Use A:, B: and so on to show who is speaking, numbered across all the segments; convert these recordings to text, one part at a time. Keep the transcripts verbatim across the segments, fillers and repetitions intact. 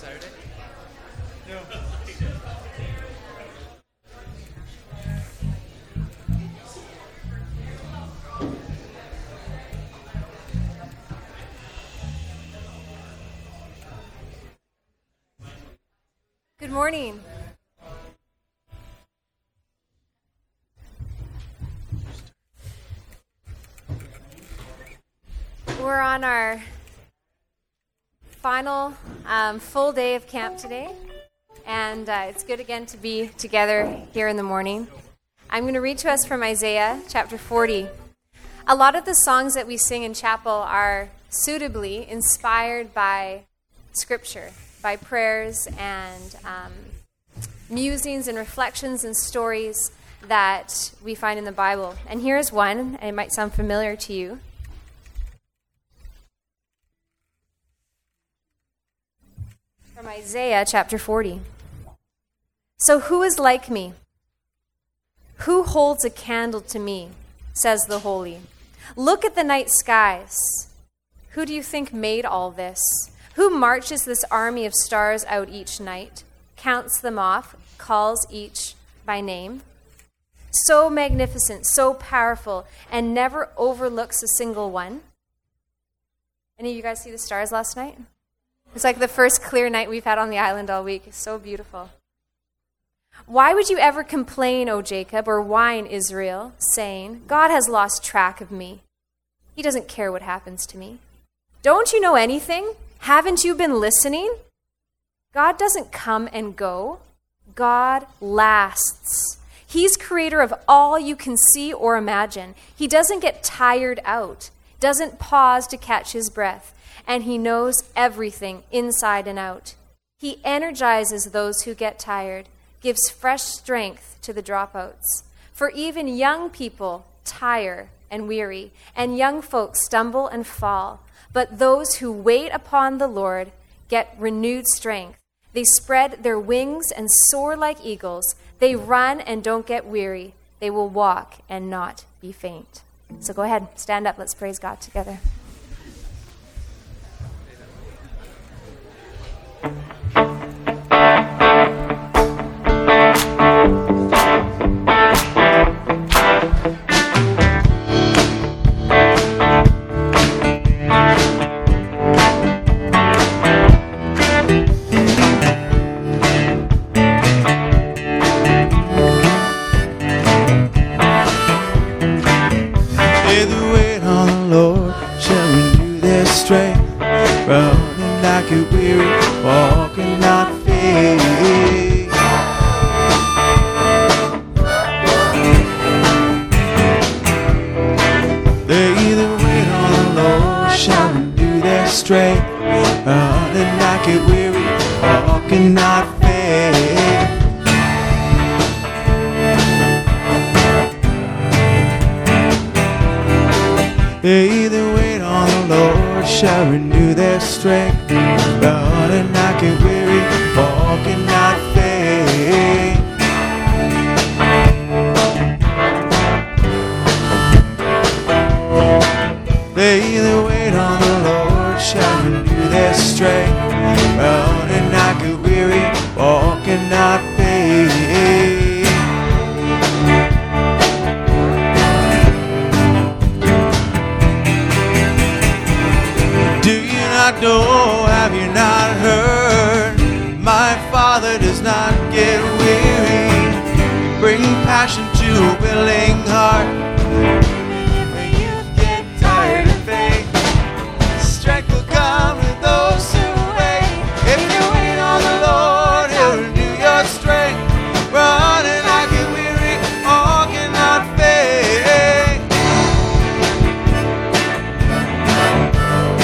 A: Saturday? No.
B: Good morning. We're on our final um, full day of camp today, and uh, it's good again to be together here in the morning. I'm going to read to us from Isaiah chapter forty. A lot of the songs that we sing in chapel are suitably inspired by Scripture, by prayers and um, musings and reflections and stories that we find in the Bible. And here's one, and it might sound familiar to you. From Isaiah chapter forty. So who is like me? Who holds a candle to me, says the Holy. Look at the night skies. Who do you think made all this? Who marches this army of stars out each night, counts them off, calls each by name? So magnificent, so powerful, and never overlooks a single one. Any of you guys see the stars last night? It's like the first clear night we've had on the island all week. It's so beautiful. Why would you ever complain, O Jacob, or whine, Israel, saying, God has lost track of me. He doesn't care what happens to me. Don't you know anything? Haven't you been listening? God doesn't come and go. God lasts. He's creator of all you can see or imagine. He doesn't get tired out, doesn't pause to catch his breath, and he knows everything inside and out. He energizes those who get tired, gives fresh strength to the dropouts. For even young people tire and weary, and young folks stumble and fall. But those who wait upon the Lord get renewed strength. They spread their wings and soar like eagles. They run and don't get weary. They will walk and not be faint. So go ahead, stand up. Let's praise God together.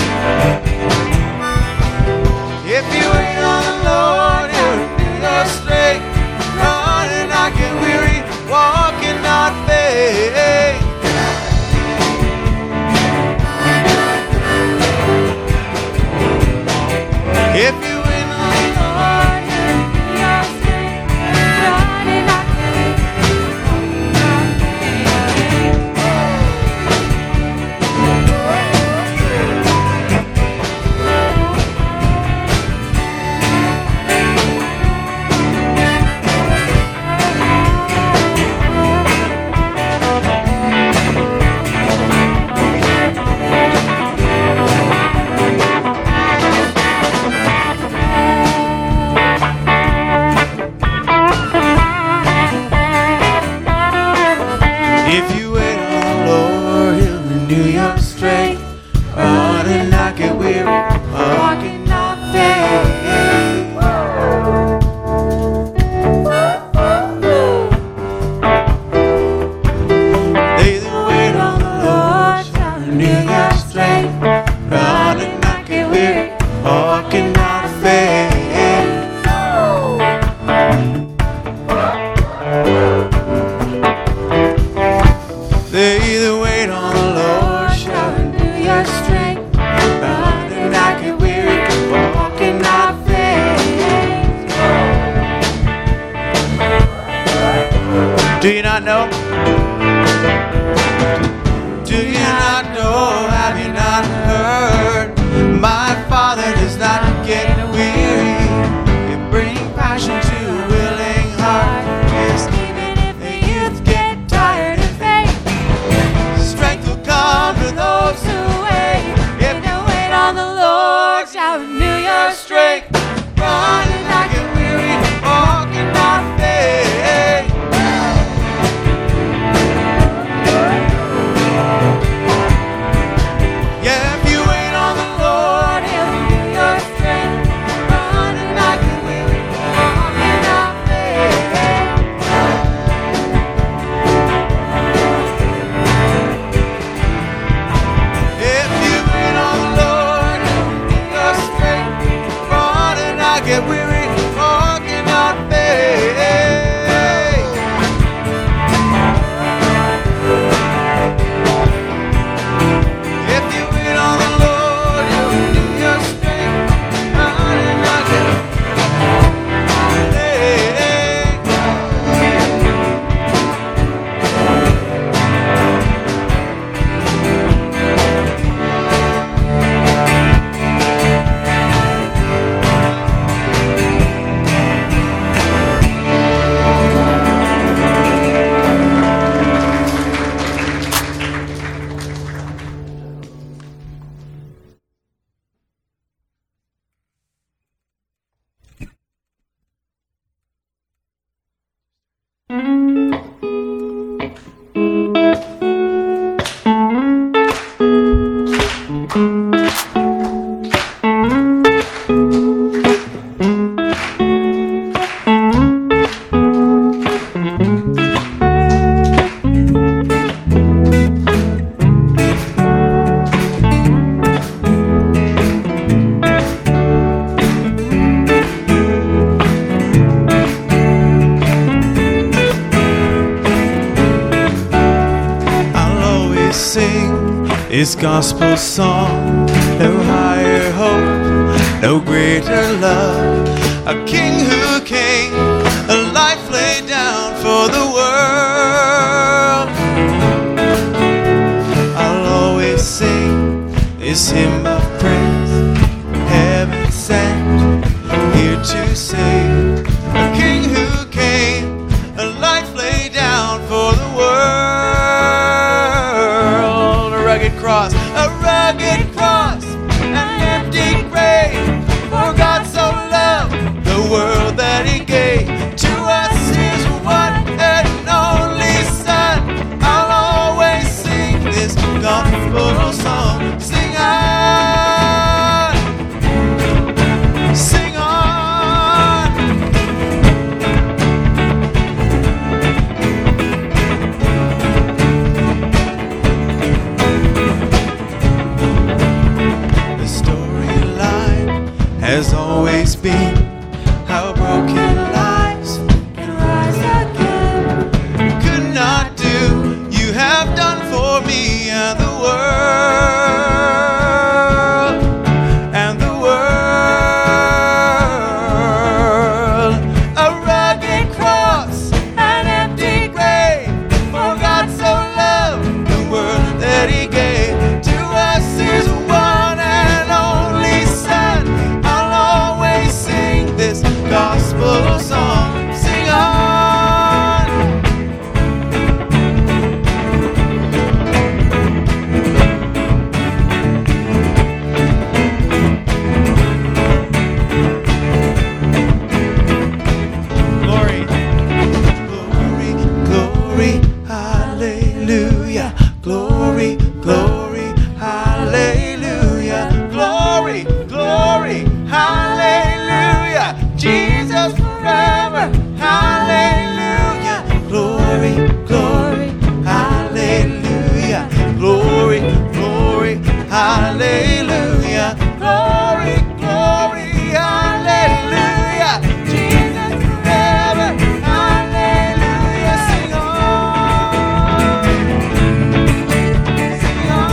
C: If you wait on the Lord, he'll renew your strength.
A: Do you not know? Do you not know? Have you not heard? My Father does not get weary. You bring passion to a willing heart. Yes, even if the youth get tired and faint, strength will come to those who wait. If you wait on the Lord, shall renew your strength. Run and not get weary, walk and not faint. Yeah, if you wait on the Lord, He'll renew your strength. Run and not get weary, walk and not faint. If you wait on the Lord, He'll renew your strength. Run and not get weary, walk and not faint. If you wait on the Lord, He'll renew your strength. Run and not get weary. This gospel song, no higher hope, no greater love. A king who came, a life laid down for the world. I'll always sing this hymn of praise, heaven sent here to save. A king who came, a life laid down for the world. Cross, a rugged cross, an empty grave. For God so loved the world that He gave to us His one and only Son. I'll always sing this gospel song. Sing on, sing on. Has always been how broken lives can rise again. Could not do, you have done for me and the world, and the world. A rugged cross, an empty grave. For God so loved the world that He gave to us His one and only Son. This gospel song, sing on. Glory, glory, glory, hallelujah. Glory, glory, hallelujah. Glory, glory, hallelujah. Jesus forever, hallelujah. Glory, glory, hallelujah. Glory, glory, hallelujah. Glory, glory, hallelujah. Jesus forever, hallelujah. Sing on, sing on.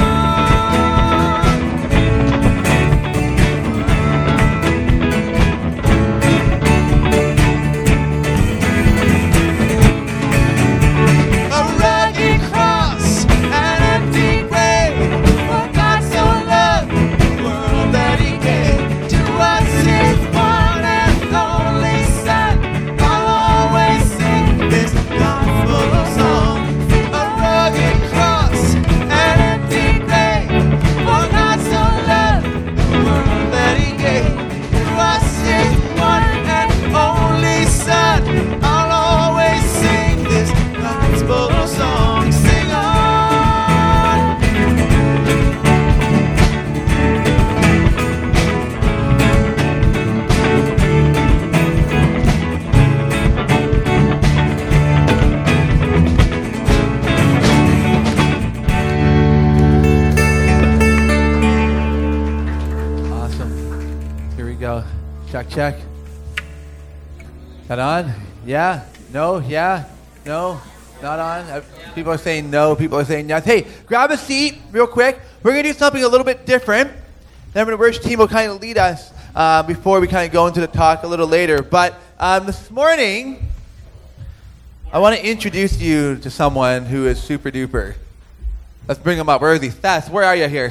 A: Check, check. That on? Yeah? No? Yeah? No? Not on? Uh, People are saying no. People are saying yes. Hey, grab a seat real quick. We're going to do something a little bit different. Then the worship team will kind of lead us uh, before we kind of go into the talk a little later. But um, this morning, I want to introduce you to someone who is super duper. Let's bring him up. Where is he? Seth, where are you here?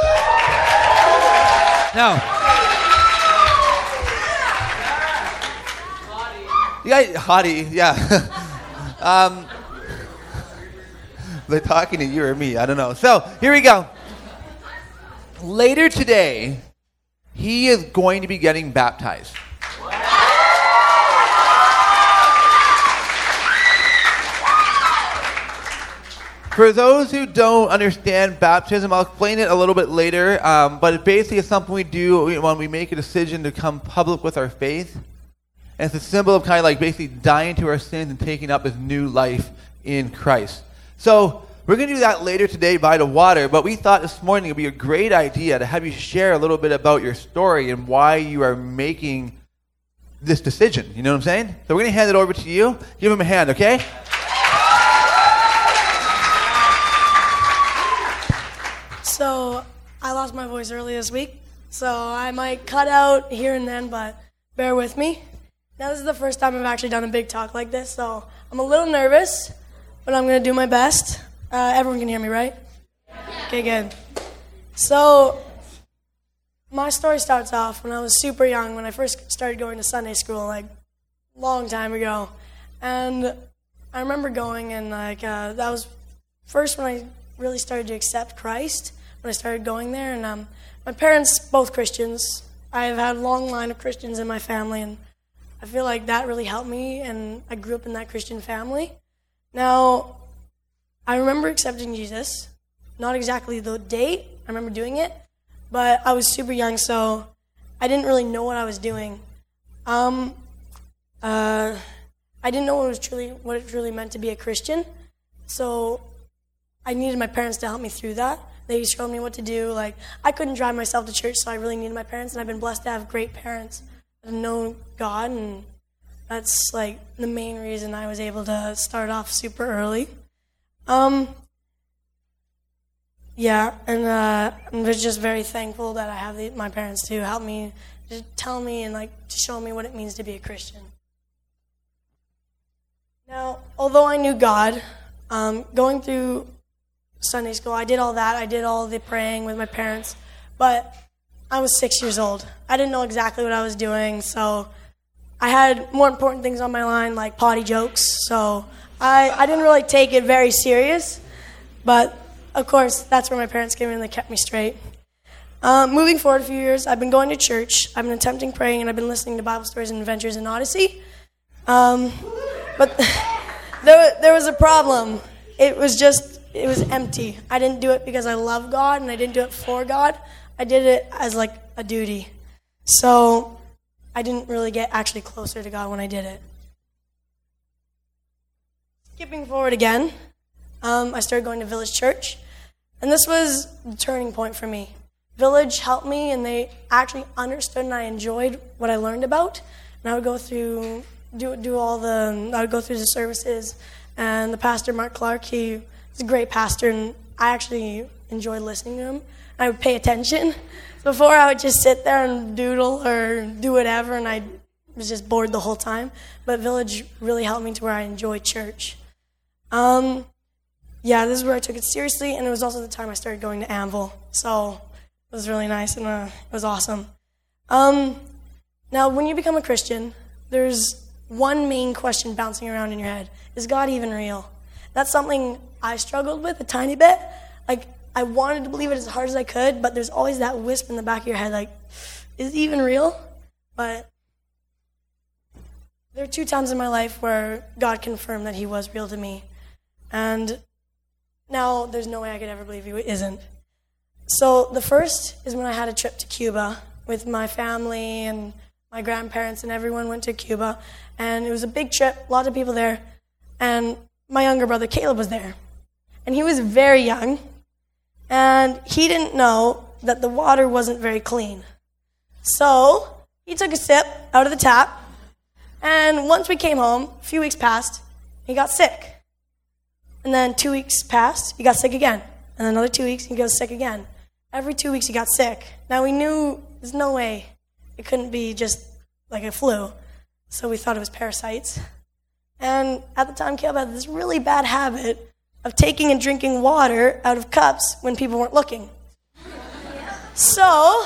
A: No. You guys, hottie, yeah. um, they're talking to you or me, I don't know. So, here we go. Later today, he is going to be getting baptized. For those who don't understand baptism, I'll explain it a little bit later, um, but it basically is something we do when we make a decision to come public with our faith. And it's a symbol of kind of like basically dying to our sins and taking up this new life in Christ. So we're going to do that later today by the water, but we thought this morning it would be a great idea to have you share a little bit about your story and why you are making this decision. You know what I'm saying? So we're going to hand it over to you. Give him a hand, okay?
C: So, I lost my voice early this week, so I might cut out here and then, but bear with me. Now, this is the first time I've actually done a big talk like this, so I'm a little nervous, but I'm going to do my best. Uh, everyone can hear me, right? Okay, good. So, my story starts off when I was super young, when I first started going to Sunday school, like, a long time ago. And I remember going, and, like, uh, that was first when I really started to accept Christ, when I started going there. And um, my parents, both Christians. I've had a long line of Christians in my family, and I feel like that really helped me, and I grew up in that Christian family. Now, I remember accepting Jesus. Not exactly the date, I remember doing it, but I was super young, so I didn't really know what I was doing. Um, uh, I didn't know what it was truly what it truly meant to be a Christian, so I needed my parents to help me through that. They showed me what to do. Like, I couldn't drive myself to church, so I really needed my parents, and I've been blessed to have great parents that know God, and that's, like, the main reason I was able to start off super early. Um, yeah, and uh, I'm just very thankful that I have the, my parents to help me, to tell me and, like, to show me what it means to be a Christian. Now, although I knew God, um, going through Sunday school, I did all that. I did all the praying with my parents, but I was six years old. I didn't know exactly what I was doing, so I had more important things on my line, like potty jokes, so I, I didn't really take it very serious, but of course, that's where my parents came in and they kept me straight. Um, moving forward a few years, I've been going to church, I've been attempting praying, and I've been listening to Bible stories and adventures in Odyssey, um, but there, there was a problem. It was just It was empty. I didn't do it because I love God, and I didn't do it for God. I did it as, like, a duty. So I didn't really get actually closer to God when I did it. Skipping forward again, um, I started going to Village Church, and this was the turning point for me. Village helped me, and they actually understood and I enjoyed what I learned about. And I would go through, do do all the, I would go through the services, and the pastor, Mark Clark, he He's a great pastor, and I actually enjoyed listening to him. I would pay attention. Before, I would just sit there and doodle or do whatever, and I was just bored the whole time. But Village really helped me to where I enjoyed church. Um, yeah, this is where I took it seriously, and it was also the time I started going to Anvil. So it was really nice, and uh, it was awesome. Um, now, when you become a Christian, there's one main question bouncing around in your head. Is God even real? That's something I struggled with a tiny bit. Like, I wanted to believe it as hard as I could, but there's always that wisp in the back of your head, like, is it even real? But there are two times in my life where God confirmed that he was real to me. And now there's no way I could ever believe he isn't. So the first is when I had a trip to Cuba with my family and my grandparents, and everyone went to Cuba. And it was a big trip, a lot of people there. And my younger brother, Caleb, was there. And he was very young, and he didn't know that the water wasn't very clean. So he took a sip out of the tap, and once we came home, a few weeks passed, he got sick. And then two weeks passed, he got sick again. And then another two weeks, he goes sick again. Every two weeks, he got sick. Now, we knew there's no way it couldn't be just like a flu, so we thought it was parasites. And at the time, Caleb had this really bad habit of taking and drinking water out of cups when people weren't looking. So,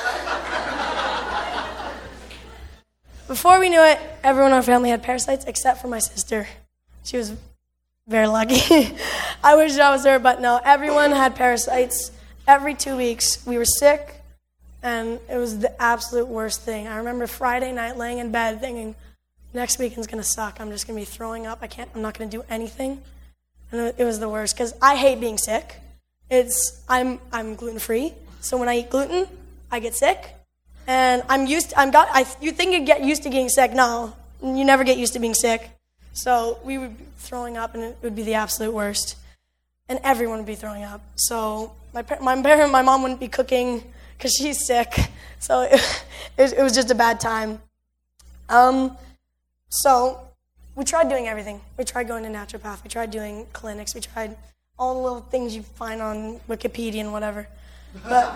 C: before we knew it, everyone in our family had parasites except for my sister. She was very lucky. I wish I was her, but no, everyone had parasites. Every two weeks, we were sick, and it was the absolute worst thing. I remember Friday night laying in bed thinking, next weekend's going to suck. I'm just going to be throwing up. I can't, I'm not going to do anything. And it was the worst, because I hate being sick. It's, I'm, I'm gluten-free, so when I eat gluten, I get sick. And I'm used to, I'm got, I, you think you get used to getting sick. No, you never get used to being sick. So we would be throwing up, and it would be the absolute worst. And everyone would be throwing up. So my my parent, my mom wouldn't be cooking because she's sick. So it, it, it was just a bad time. Um, so we tried doing everything. We tried going to naturopath. We tried doing clinics. We tried all the little things you find on Wikipedia and whatever. But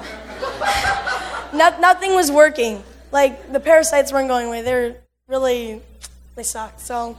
C: not, nothing was working. Like, the parasites weren't going away. They were really, they sucked. So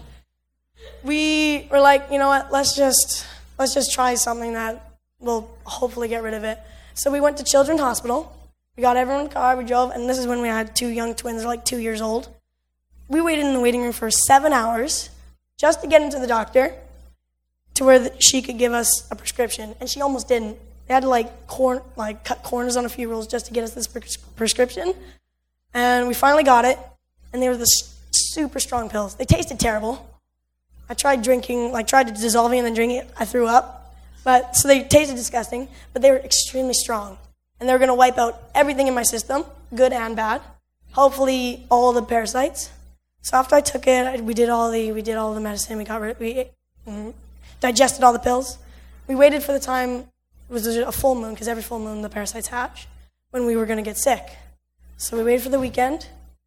C: we were like, you know what, let's just let's just try something that will hopefully get rid of it. So we went to Children's Hospital. We got everyone in the car. We drove, and this is when we had two young twins. They're like two years old. We waited in the waiting room for seven hours just to get into the doctor to where the, she could give us a prescription, and she almost didn't. They had to like cor- like cut corners on a few rules just to get us this pres- prescription. And we finally got it, and they were the s- super strong pills. They tasted terrible. I tried drinking, like tried to dissolving and then drinking it. I threw up. But so they tasted disgusting, but they were extremely strong. And they were going to wipe out everything in my system, good and bad. Hopefully all the parasites. So after I took it, I, we did all the we did all the medicine. We got rid, we mm, digested all the pills. We waited for the time. It was a full moon, because every full moon the parasites hatch, when we were going to get sick. So we waited for the weekend,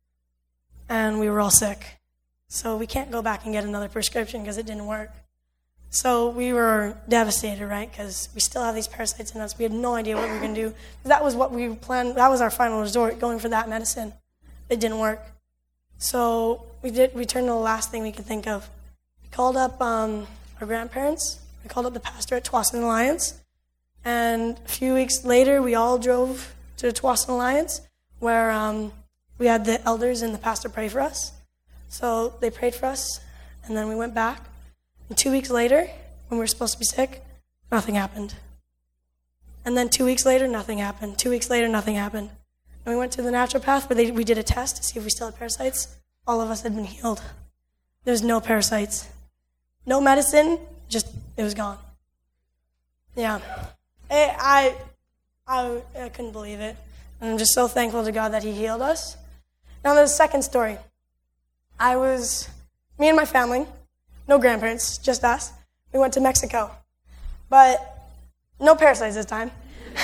C: and we were all sick. So we can't go back and get another prescription because it didn't work. So we were devastated, right? Because we still have these parasites in us. We had no idea what we were going to do. That was what we planned. That was our final resort, going for that medicine. It didn't work. So we did. We turned to the last thing we could think of. We called up um, our grandparents. We called up the pastor at Tsawwassen Alliance. And a few weeks later, we all drove to the Tsawwassen Alliance, where um, we had the elders and the pastor pray for us. So they prayed for us, and then we went back. And two weeks later, when we were supposed to be sick, nothing happened. And then two weeks later, nothing happened. Two weeks later, nothing happened. And we went to the naturopath where they, we did a test to see if we still had parasites. All of us had been healed. There's no parasites. No medicine, just, it was gone. Yeah. I, I, I couldn't believe it. And I'm just so thankful to God that he healed us. Now there's a second story. I was, me and my family, no grandparents, just us. We went to Mexico. But no parasites this time.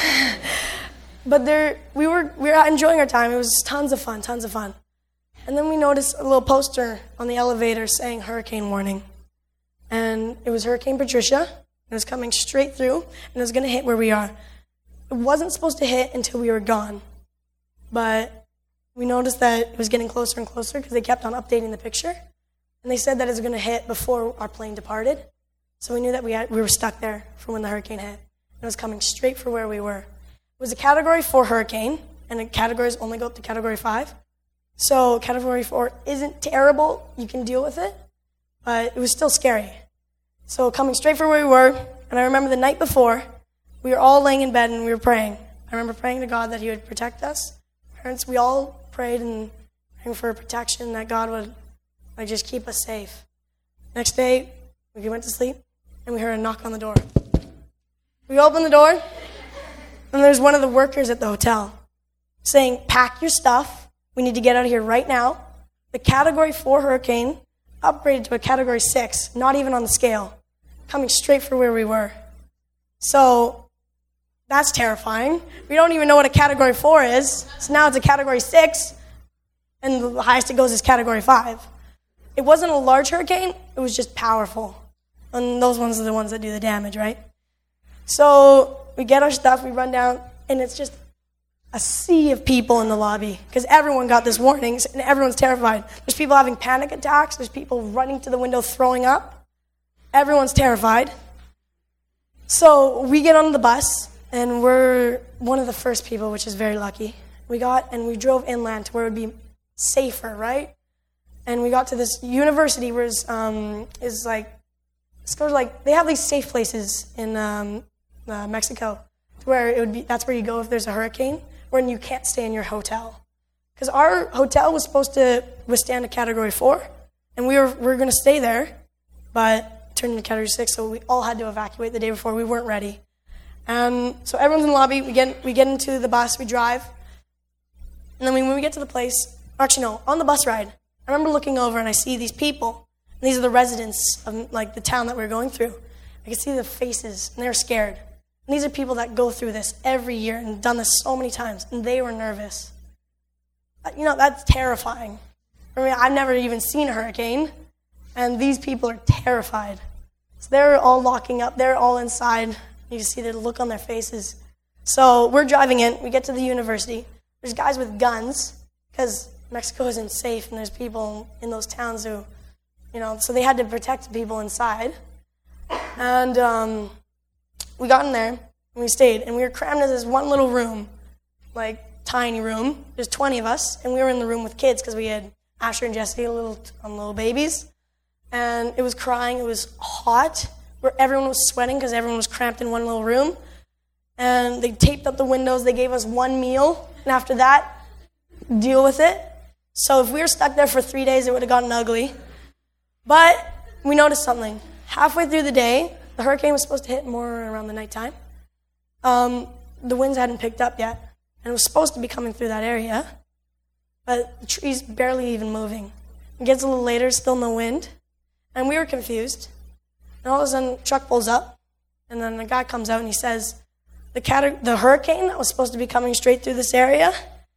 C: But there, we were we were enjoying our time. It was tons of fun, tons of fun. And then we noticed a little poster on the elevator saying hurricane warning. And it was Hurricane Patricia. It was coming straight through, and it was going to hit where we are. It wasn't supposed to hit until we were gone. But we noticed that it was getting closer and closer because they kept on updating the picture. And they said that it was going to hit before our plane departed. So we knew that we had, we were stuck there for when the hurricane hit. It was coming straight for where we were. It was a Category four hurricane, and the categories only go up to Category five. So Category four isn't terrible. You can deal with it. But it was still scary. So coming straight for where we were, and I remember the night before, we were all laying in bed and we were praying. I remember praying to God that he would protect us. Parents, we all prayed and praying for protection, that God would like, just keep us safe. Next day, we went to sleep, and we heard a knock on the door. We opened the door, and there's one of the workers at the hotel saying, pack your stuff. We need to get out of here right now. The Category four hurricane upgraded to a Category six, not even on the scale, coming straight for where we were. So that's terrifying. We don't even know what a Category four is, so now it's a Category six. and the highest it goes is Category five. It wasn't a large hurricane, it was just powerful. And those ones are the ones that do the damage, right? So we get our stuff, we run down, and it's just a sea of people in the lobby because everyone got this warning and everyone's terrified. There's people having panic attacks. There's people running to the window throwing up. Everyone's terrified. So we get on the bus, and we're one of the first people, which is very lucky. We got, and we drove inland to where it would be safer, right? And we got to this university where it's, um, is like, it's sort of like, they have these safe places in um, uh, Mexico where it would be, that's where you go if there's a hurricane, when you can't stay in your hotel. Because our hotel was supposed to withstand a Category four, and we were, we were going to stay there, but it turned into Category six, so we all had to evacuate the day before. We weren't ready. And so everyone's in the lobby. We get, we get into the bus. We drive. And then when we get to the place, actually no, on the bus ride, I remember looking over and I see these people. And these are the residents of like the town that we're going through. I can see the faces, and they're scared. And these are people that go through this every year and done this so many times, and they were nervous. You know, that's terrifying. I mean, I've never even seen a hurricane, and these people are terrified. So they're all locking up. They're all inside. You can see the look on their faces. So we're driving in. We get to the university. There's guys with guns, because Mexico isn't safe, and there's people in those towns who, you know, so they had to protect people inside. And um, we got in there, and we stayed, and we were crammed into this one little room, like tiny room. There's twenty of us, and we were in the room with kids because we had Asher and Jesse, little um, little babies. And it was crying. It was hot, where everyone was sweating because everyone was cramped in one little room. And they taped up the windows. They gave us one meal, and after that, deal with it. So if we were stuck there for three days, it would have gotten ugly. But we noticed something. Halfway through the day, the hurricane was supposed to hit more around the nighttime. Um, the winds hadn't picked up yet, and it was supposed to be coming through that area, but the trees barely even moving. It gets a little later, still no wind, and we were confused. And all of a sudden, truck pulls up, and then the guy comes out and he says, the, cat- the hurricane that was supposed to be coming straight through this area,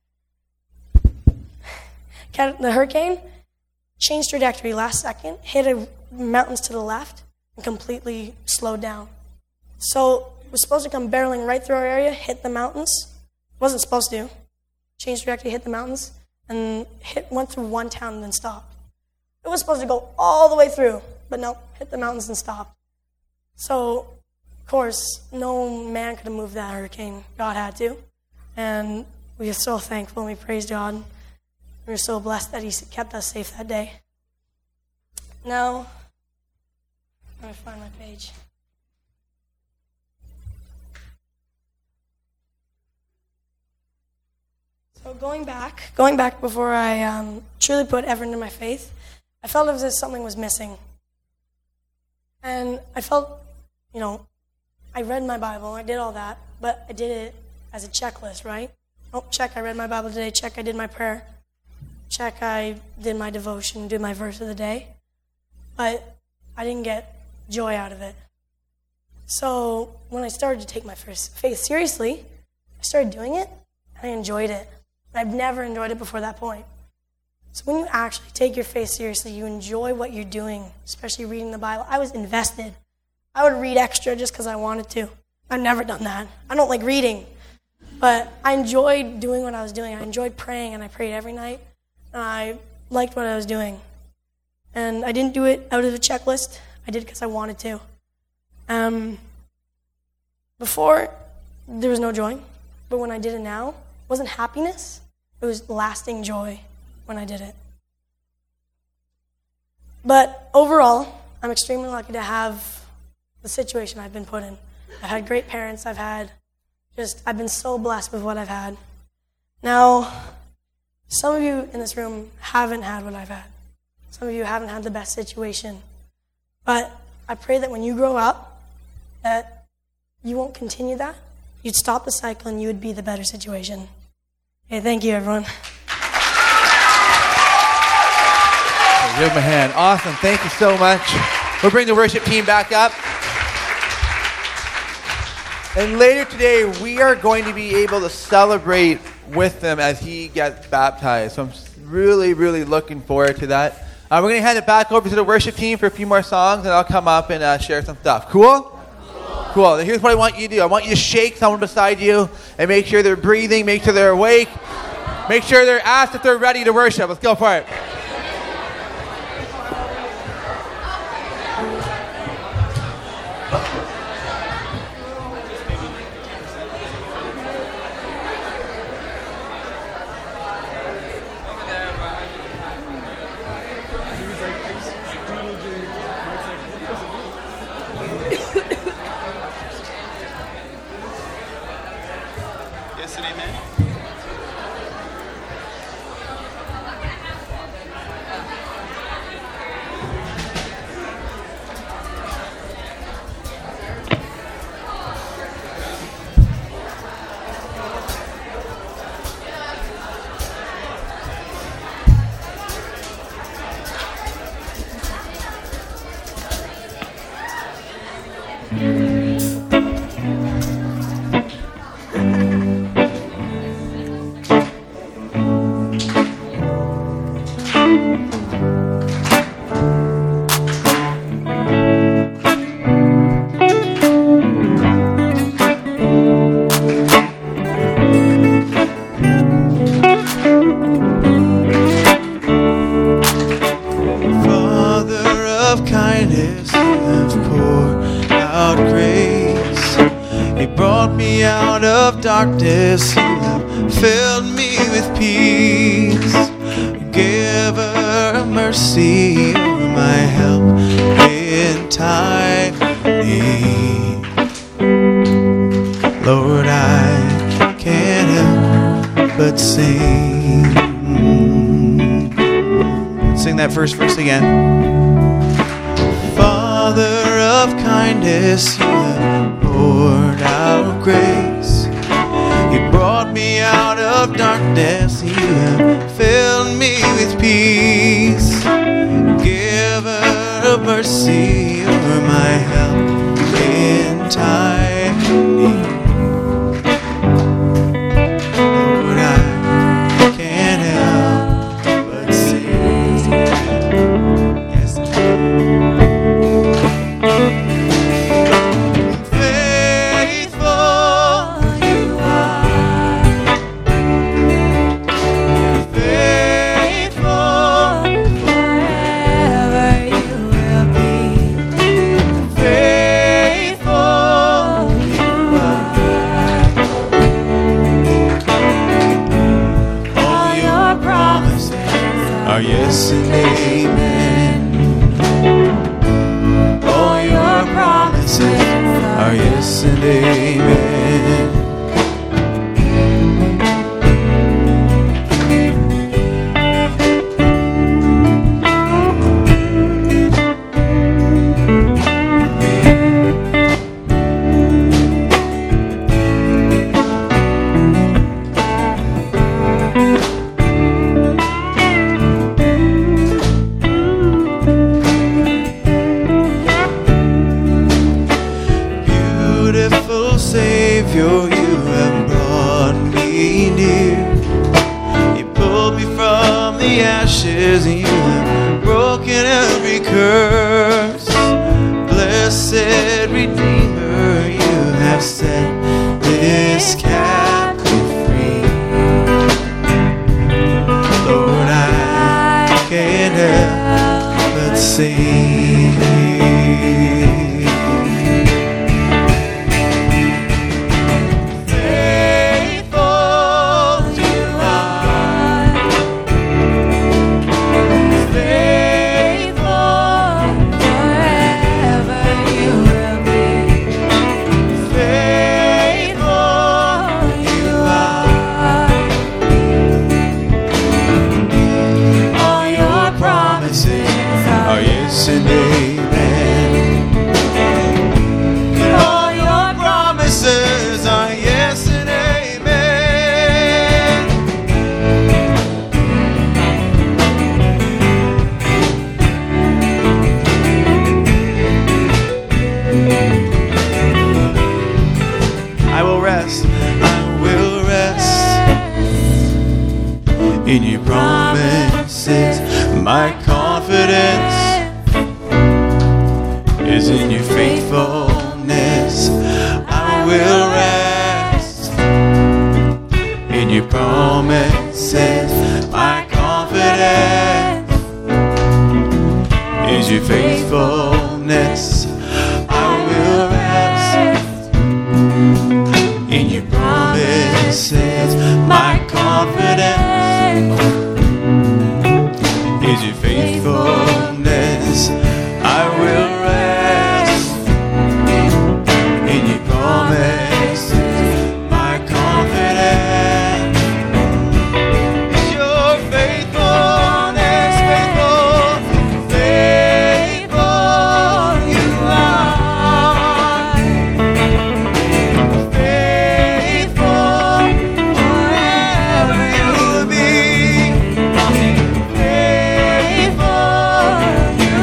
C: cat- the hurricane changed trajectory last second, hit a mountains to the left, and completely slowed down. So it was supposed to come barreling right through our area, hit the mountains. It wasn't supposed to. Changed trajectory, hit the mountains, and hit went through one town and then stopped. It was supposed to go all the way through, but no, hit the mountains and stopped. So, of course, no man could have moved that hurricane. God had to. And we are so thankful and we praise God. We're so blessed that He kept us safe that day. Now, let me find my page. So going back, going back before I um, truly put effort into my faith, I felt as if something was missing. And I felt, you know, I read my Bible, I did all that, but I did it as a checklist, right? Oh, check, I read my Bible today. Check, I did my prayer. Check, I did my devotion, did my verse of the day. But I didn't get joy out of it. So when I started to take my first faith seriously, I started doing it, and I enjoyed it. I've never enjoyed it before that point. So when you actually take your faith seriously, you enjoy what you're doing, especially reading the Bible. I was invested. I would read extra just because I wanted to. I've never done that. I don't like reading. But I enjoyed doing what I was doing. I enjoyed praying, and I prayed every night. And I liked what I was doing. And I didn't do it out of a checklist. I did it because I wanted to. Um, before, there was no joy. But when I did it now, it wasn't happiness. It was lasting joy when I did it. But overall, I'm extremely lucky to have the situation I've been put in. I've had great parents. I've had just, I've been so blessed with what I've had. Now, some of you in this room haven't had what I've had. Some of you haven't had the best situation. But I pray that when you grow up, that you won't continue that. You'd stop the cycle and you would be the better situation. Okay, thank you, everyone.
A: Give him a hand. Awesome. Thank you so much. We'll bring the worship team back up. And later today, we are going to be able to celebrate with them as he gets baptized. So I'm really, really looking forward to that. Uh, we're going to hand it back over to the worship team for a few more songs, and I'll come up and uh, share some stuff. Cool? Cool. Cool. Here's what I want you to do. I want you to shake someone beside you and make sure they're breathing, make sure they're awake, make sure they're asked if they're ready to worship. Let's go for it.
D: Yes and amen.
A: Darkness, you have filled me with peace. Giver of mercy, you're my help in time of need. Lord, I can't help but sing. Sing that first verse again. Father of kindness, you have poured out grace. You brought me out of darkness. You have filled me with peace. Giver of mercy, you're my help in time of need. Lord, I can't help but sing. Yes, yes and amen. All your promises are yes and amen. Savior, you have brought me near. You pulled me from the ashes, and you have broken every curse. Blessed Redeemer, you have set this captive free. Lord, I can't help but sing. And amen. And all your promises are yes and amen. I will rest, I will rest in your promise. confidence is in your faithfulness. I will rest in your promises. My confidence is your faithfulness. I will rest in your promises. My confidence is your faithfulness. I will rest in your promises. My confidence is your faithfulness. Faithful, faithful you are. Faithful forever you will be. Faithful you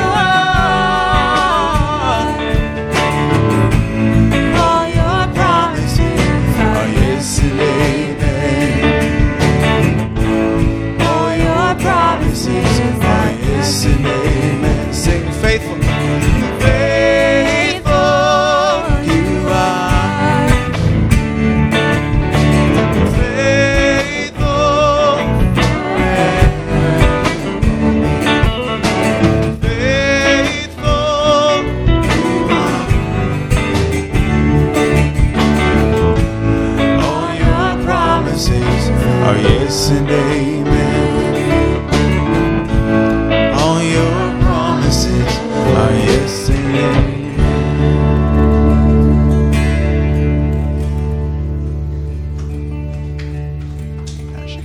A: are. All your promises are yes and amen. All your promises are yes and amen. Sing faithful. Faithful you are. Faithful forever. Faithful you are. All your promises are yes and amen. All your promises are yes and amen. Passion.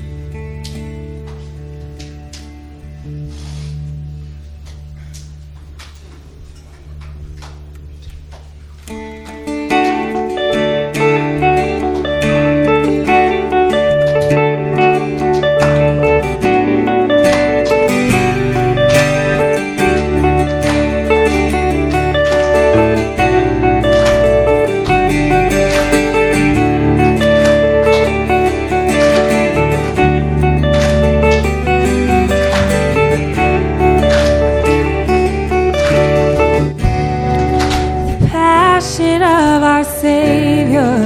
E: Passion of our Savior,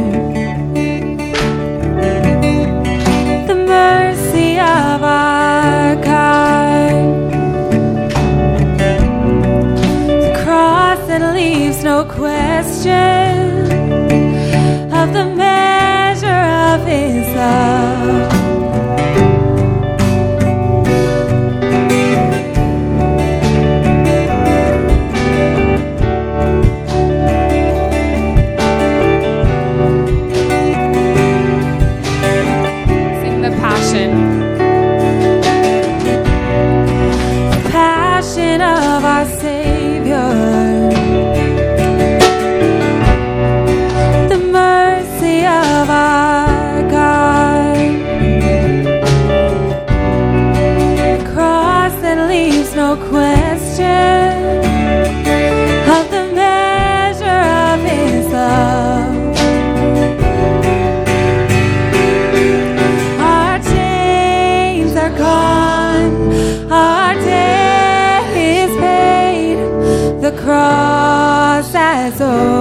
E: the mercy of our God, the cross that leaves no question of the measure of His love.
B: Sing the passion.
E: Passion of our Savior, the mercy of our God, the cross that leaves no question of the measure of His love. Our chains are gone, our debt is paid, the cross has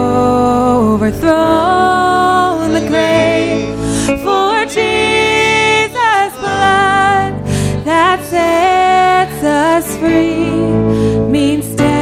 E: overthrown the grave. For Jesus' blood that sets us free means death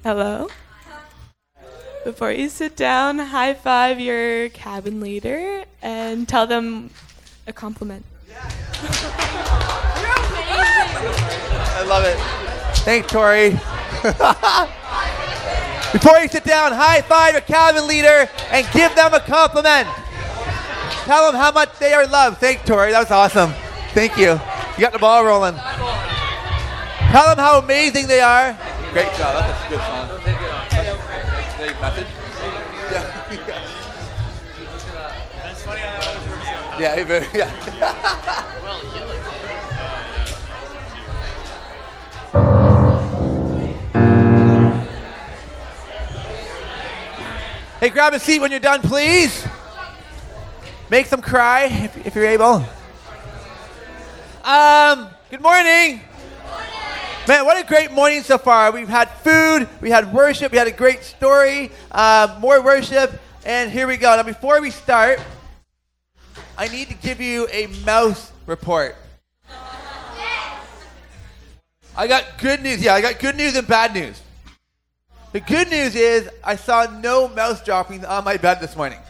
E: Hello. Before you sit down, high five your cabin leader and tell them a compliment.
A: I love it. Thanks, Tori. Before you sit down, high five your cabin leader and give them a compliment. Tell them how much they are loved. Thanks, Tori. That was awesome. Thank you. You got the ball rolling. Tell them how amazing they are. Great job. That's a good song. Great message.
D: That's funny. I thought it was a review.
A: Yeah, even, yeah. Hey, grab a seat when you're done, please. Make them cry if, if you're able. Um, good morning. Man, what a great morning so far. We've had food, we had worship, we had a great story, uh, more worship, and here we go. Now, before we start, I need to give you a mouse report. I got good news. Yeah, I got good news and bad news. The good news is I saw no mouse droppings on my bed this morning.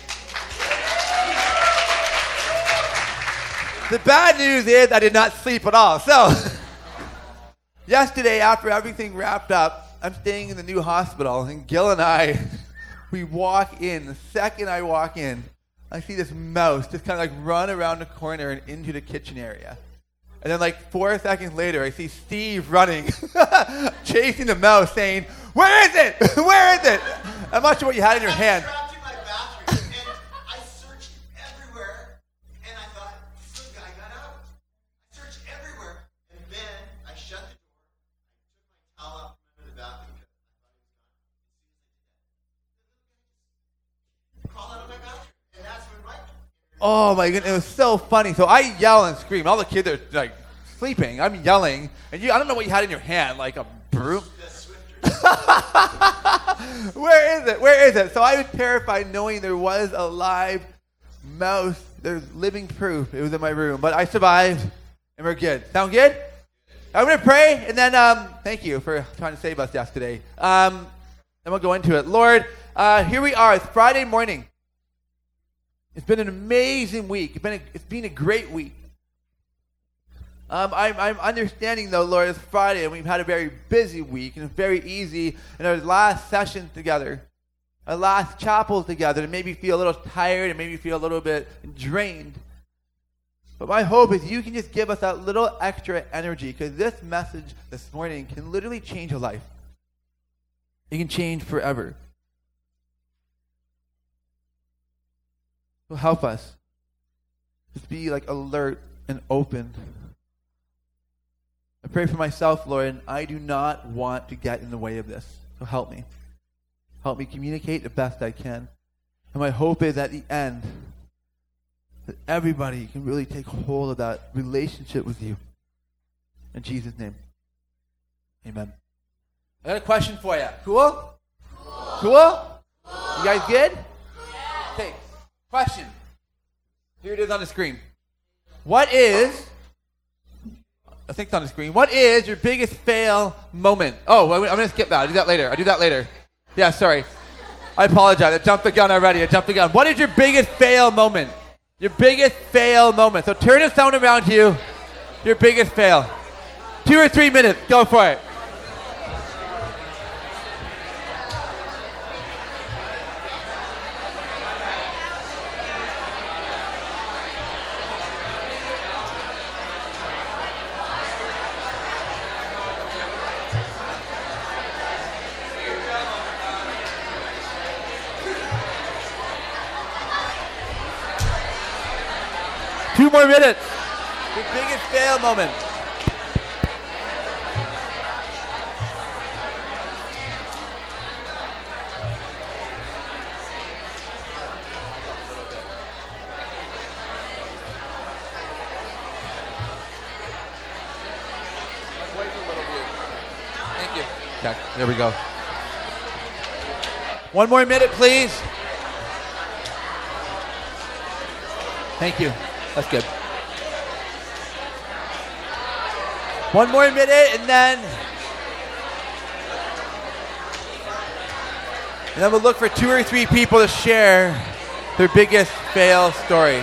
A: The bad news is I did not sleep at all. So, yesterday after everything wrapped up, I'm staying in the new hospital, and Gil and I, we walk in. The second I walk in, I see this mouse just kind of like run around the corner and into the kitchen area. And then like four seconds later, I see Steve running, chasing the mouse, saying, "Where is it? Where is it?" I'm not sure what you had in your hand.
F: I trapped in my bathroom, and I searched everywhere, and I thought, some guy got out. I searched everywhere, and then I shut the door, I took my towel out from under the bathroom, because I thought he was gone. Crawl out of my bathroom, and that's when Mike...
A: Oh my goodness, it was so funny. So I yell and scream. All the kids are like sleeping. I'm yelling, and you—I don't know what you had in your hand, like a broom. Where is it? Where is it? So I was terrified knowing there was a live mouse. There's living proof. It was in my room, but I survived, and we're good. Sound good? I'm gonna pray, and then um, thank you for trying to save us yesterday. Um, and we'll go into it. Lord, uh, here we are. It's Friday morning. It's been an amazing week. It's been a, it's been a great week. Um, I'm, I'm understanding, though, Lord, it's Friday, and we've had a very busy week, and it's very easy in our last session together, our last chapel together, to maybe feel a little tired and maybe feel a little bit drained. But my hope is you can just give us that little extra energy, because this message this morning can literally change a life. It can change forever. So help us. Just be like alert and open. I pray for myself, Lord, and I do not want to get in the way of this. So help me. Help me communicate the best I can. And my hope is at the end that everybody can really take hold of that relationship with you. In Jesus' name. Amen. I got a question for you. Cool? Cool? Cool? You guys good? Okay. Question. Here it is on the screen. What is... I think it's on the screen. What is your biggest fail moment? Oh, I'm going to skip that. I'll do that later. I'll do that later. Yeah, sorry. I apologize. I jumped the gun already. I jumped the gun. What is your biggest fail moment? Your biggest fail moment. So turn the sound around you. Your biggest fail. Two or three minutes. Go for it. Two more minutes. Your biggest fail moment. Thank you. Okay, there we go. One more minute, please. Thank you. That's good. One more minute, and then And then we'll look for two or three people to share their biggest fail story.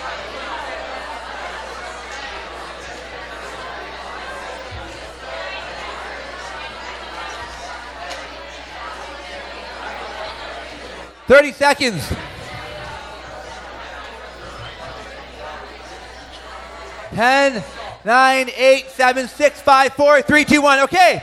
A: Thirty seconds. Ten, nine, eight, seven, six, five, four, three, two, one. Okay.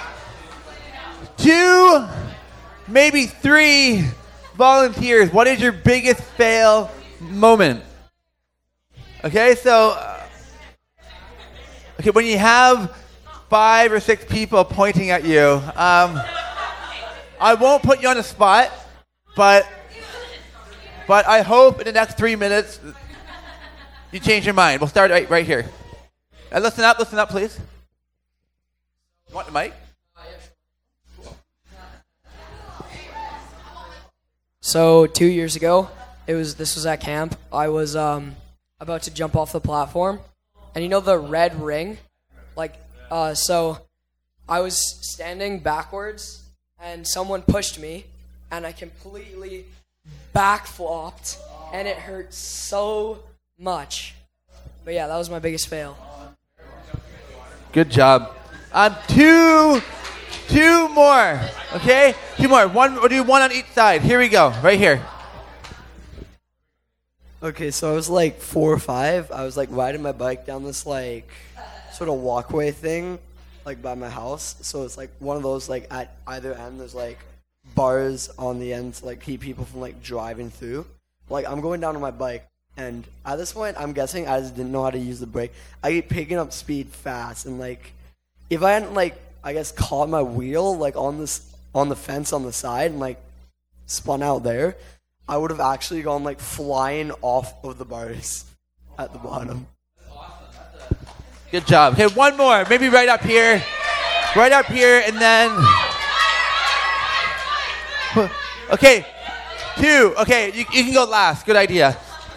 A: Two, maybe three volunteers. What is your biggest fail moment? Okay, so uh, okay, when you have five or six people pointing at you, um, I won't put you on the spot, but but I hope in the next three minutes you change your mind. We'll start right, right here. Uh, listen up, listen up, please. You want the mic?
G: So two years ago, it was this was at camp. I was um, about to jump off the platform, and you know the red ring, like uh, so. I was standing backwards, and someone pushed me, and I completely backflopped, and it hurt so much. But yeah, that was my biggest fail.
A: Good job. Um, two, two more. Okay, two more. One. We'll do one on each side. Here we go. Right here.
H: Okay, so I was like four or five. I was like riding my bike down this like sort of walkway thing, like by my house. So it's like one of those like at either end there's like bars on the end to like keep people from like driving through. Like I'm going down on my bike, and at this point I'm guessing I just didn't know how to use the brake. I keep picking up speed fast, and like if I hadn't like I guess caught my wheel like on this on the fence on the side and like spun out there, I would have actually gone like flying off of the bars at the bottom.
A: Good job. Okay, one more. Maybe right up here. Right up here, and then. Okay, two. Okay, you, you can go last. Good idea.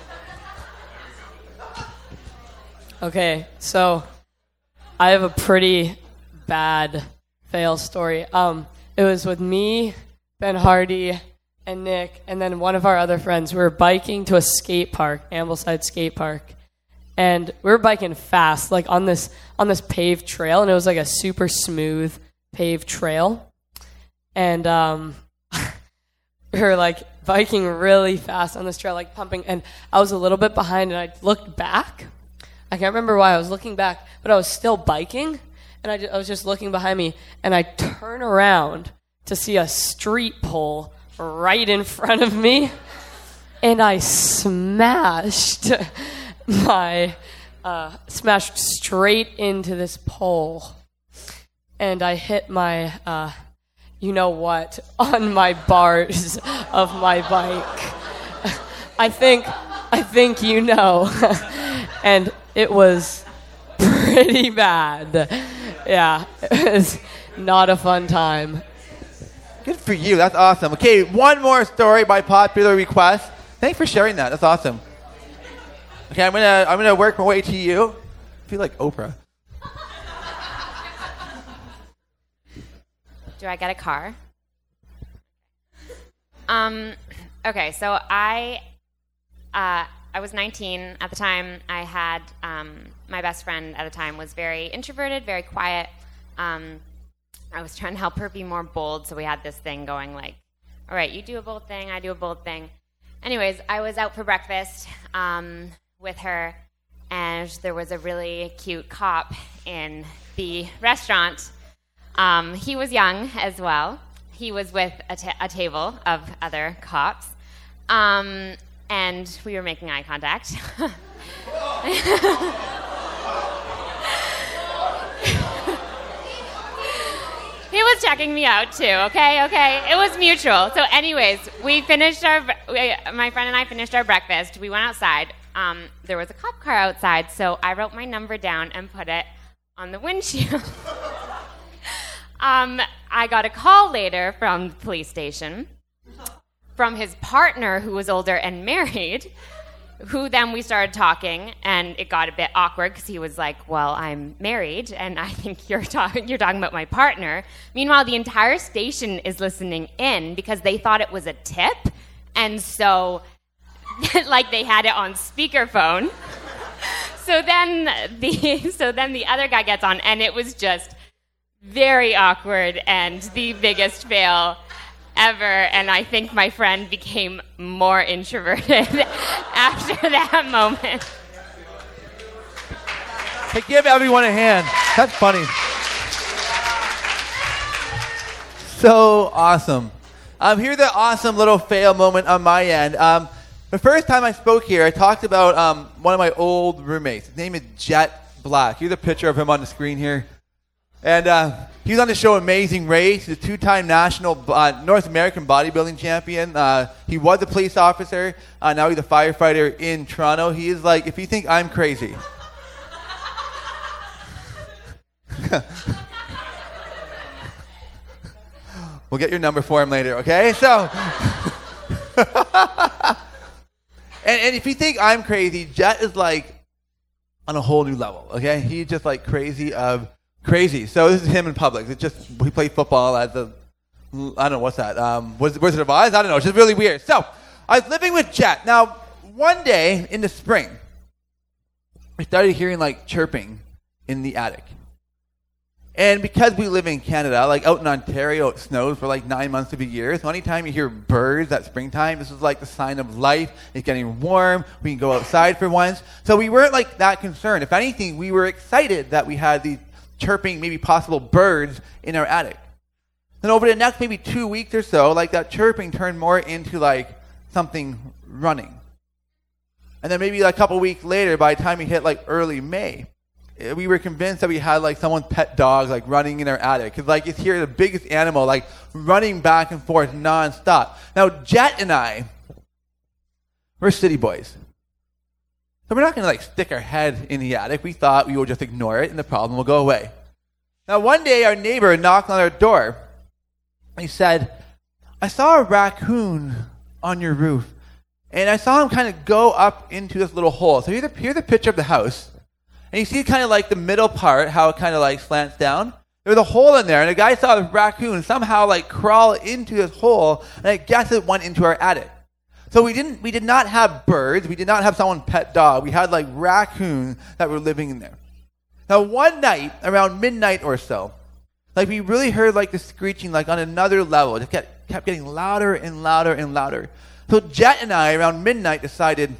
I: Okay, so I have a pretty bad fail story. Um, it was with me, Ben Hardy, and Nick, and then one of our other friends. We were biking to a skate park, Ambleside Skate Park, and we were biking fast, like on this on this paved trail, and it was like a super smooth paved trail, and um, we were like biking really fast on this trail, like pumping, and I was a little bit behind, and I looked back. I can't remember why I was looking back, but I was still biking, and I, I was just looking behind me, and I turn around to see a street pole right in front of me, and I smashed my, uh, smashed straight into this pole, and I hit my, uh, you know what, on my bars of my bike. I think, I think you know, and it was pretty bad. Yeah, it was not a fun time.
A: Good for you. That's awesome. Okay, one more story by popular request. Thanks for sharing that. That's awesome. Okay, I'm gonna I'm gonna work my way to you. I feel like Oprah.
J: Do I get a car? Um. Okay, so I uh, I was nineteen at the time. I had um, my best friend at the time was very introverted, very quiet. Um, I was trying to help her be more bold, so we had this thing going like, all right, you do a bold thing, I do a bold thing. Anyways, I was out for breakfast um, with her, and there was a really cute cop in the restaurant. Um, he was young as well. He was with a, ta- a table of other cops, um, and we were making eye contact. He was checking me out too, okay, okay? It was mutual. So anyways, we finished our, we, my friend and I finished our breakfast. We went outside. Um, there was a cop car outside, so I wrote my number down and put it on the windshield. um, I got a call later from the police station from his partner who was older and married, who then we started talking, and it got a bit awkward because he was like, well, I'm married, and I think you're, talking you're talking about my partner. Meanwhile, the entire station is listening in because they thought it was a tip, and so, like, they had it on speakerphone. So then the so then the other guy gets on, and it was just very awkward and the biggest fail ever. And I think my friend became more introverted after that moment.
A: Hey, give everyone a hand. That's funny. So awesome. Um, here's the awesome little fail moment on my end. Um, the first time I spoke here, I talked about um, one of my old roommates. His name is Jet Black. Here's a picture of him on the screen here. And uh, he was on the show Amazing Race. He's a two-time national uh, North American bodybuilding champion. Uh, he was a police officer. Uh, now he's a firefighter in Toronto. He is like, if you think I'm crazy. We'll get your number for him later, okay? So, and, and if you think I'm crazy, Jet is like on a whole new level, okay? He's just like crazy of crazy. So this is him in public. It's just, he played football at the, I don't know, what's that? Um, Wizard of Oz? I don't know. It's just really weird. So I was living with Jet. Now, one day in the spring, we started hearing like chirping in the attic. And because we live in Canada, like out in Ontario, it snows for like nine months of the year. So anytime you hear birds at springtime, this is like the sign of life. It's getting warm. We can go outside for once. So we weren't like that concerned. If anything, we were excited that we had these chirping, maybe possible birds in our attic. Then over the next maybe two weeks or so, like that chirping turned more into like something running. And then maybe like a couple weeks later, by the time we hit like early May, we were convinced that we had like someone's pet dog like running in our attic. Because like it's here the biggest animal like running back and forth nonstop. Now Jet and I, we're city boys. So we're not going to like stick our head in the attic. We thought we would just ignore it and the problem will go away. Now one day our neighbor knocked on our door. And he said, I saw a raccoon on your roof. And I saw him kind of go up into this little hole. So here's a, here's a picture of the house. And you see kind of like the middle part, how it kind of like slants down. There was a hole in there, and a guy saw the raccoon somehow like crawl into this hole, and I guess it went into our attic. So we didn't, we did not have birds. We did not have someone's pet dog. We had like raccoons that were living in there. Now one night, around midnight or so, like we really heard like the screeching like on another level. It just kept, kept getting louder and louder and louder. So Jet and I, around midnight, decided,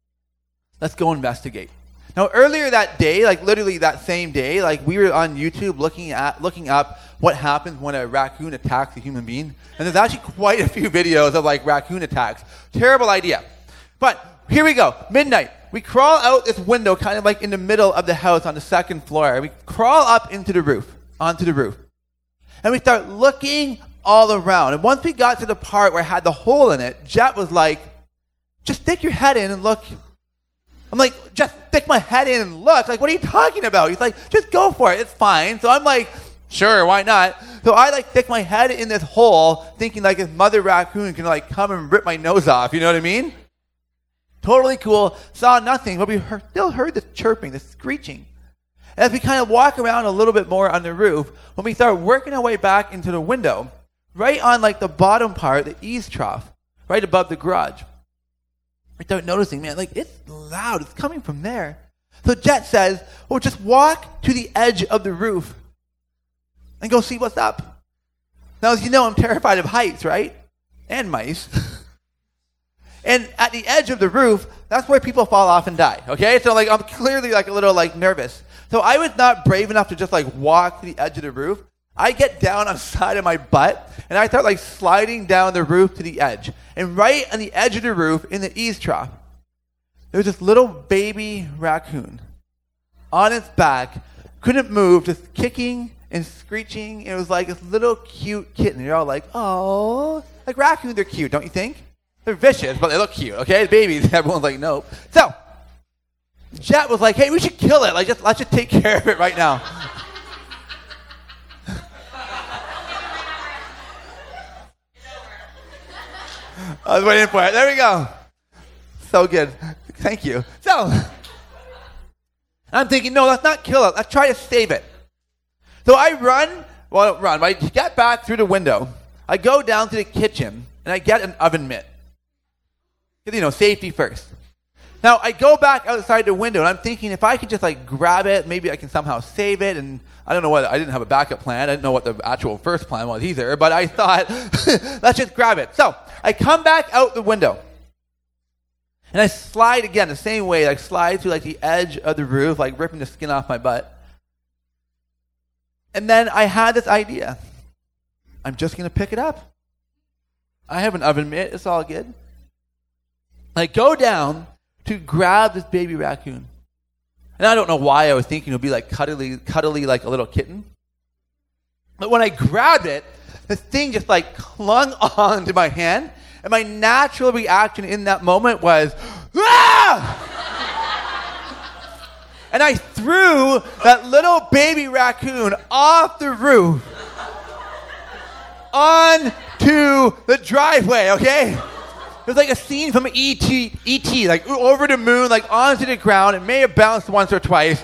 A: let's go investigate. Now, earlier that day, like literally that same day, like we were on YouTube looking at looking up what happens when a raccoon attacks a human being. And there's actually quite a few videos of like raccoon attacks. Terrible idea. But here we go. Midnight. We crawl out this window kind of like in the middle of the house on the second floor. We crawl up into the roof, onto the roof. And we start looking all around. And once we got to the part where it had the hole in it, Jet was like, just stick your head in and look. I'm like, just stick my head in and look. Like, what are you talking about? He's like, just go for it. It's fine. So I'm like, sure, why not? So I like stick my head in this hole thinking like this mother raccoon can like come and rip my nose off. You know what I mean? Totally cool. Saw nothing, but we heard, still heard the chirping, the screeching. As we kind of walk around a little bit more on the roof, when we start working our way back into the window, right on like the bottom part, the eaves trough, right above the garage, we start noticing, man, like it's loud. It's coming from there. So Jet says, well, just walk to the edge of the roof and go see what's up. Now, as you know, I'm terrified of heights, right? And mice. And at the edge of the roof, that's where people fall off and die, okay? So, like, I'm clearly, like, a little, like, nervous. So I was not brave enough to just, like, walk to the edge of the roof. I get down on the side of my butt, and I start, like, sliding down the roof to the edge. And right on the edge of the roof, in the eaves trough, there was this little baby raccoon on its back, couldn't move, just kicking and screeching. It was like this little cute kitten. You're all like, oh. Like, raccoons, they're cute, don't you think? They're vicious, but they look cute, okay? Babies, everyone's like, nope. So, Jet was like, hey, we should kill it. Like, just let's just take care of it right now. I was waiting for it. There we go. So good.
K: Thank you. So, I'm thinking, no, let's not kill it. Let's try to save it. So I run, well, I don't run, but I get back through the window. I go down to the kitchen, and I get an oven mitt. Because, you know, safety first. Now, I go back outside the window, and I'm thinking if I could just, like, grab it, maybe I can somehow save it, and I don't know what, I didn't have a backup plan. I didn't know what the actual first plan was either, but I thought, let's just grab it. So, I come back out the window, and I slide again the same way, like, slide to, like, the edge of the roof, like, ripping the skin off my butt. And then I had this idea. I'm just going to pick it up. I have an oven mitt. It's all good. I go down to grab this baby raccoon. And I don't know why I was thinking it would be like cuddly, cuddly like a little kitten. But when I grabbed it, this thing just like clung on to my hand. And my natural reaction in that moment was, ah! And I threw that little baby raccoon off the roof onto the driveway, okay? It was like a scene from E T, E T, like over the moon, like onto the ground. It may have bounced once or twice.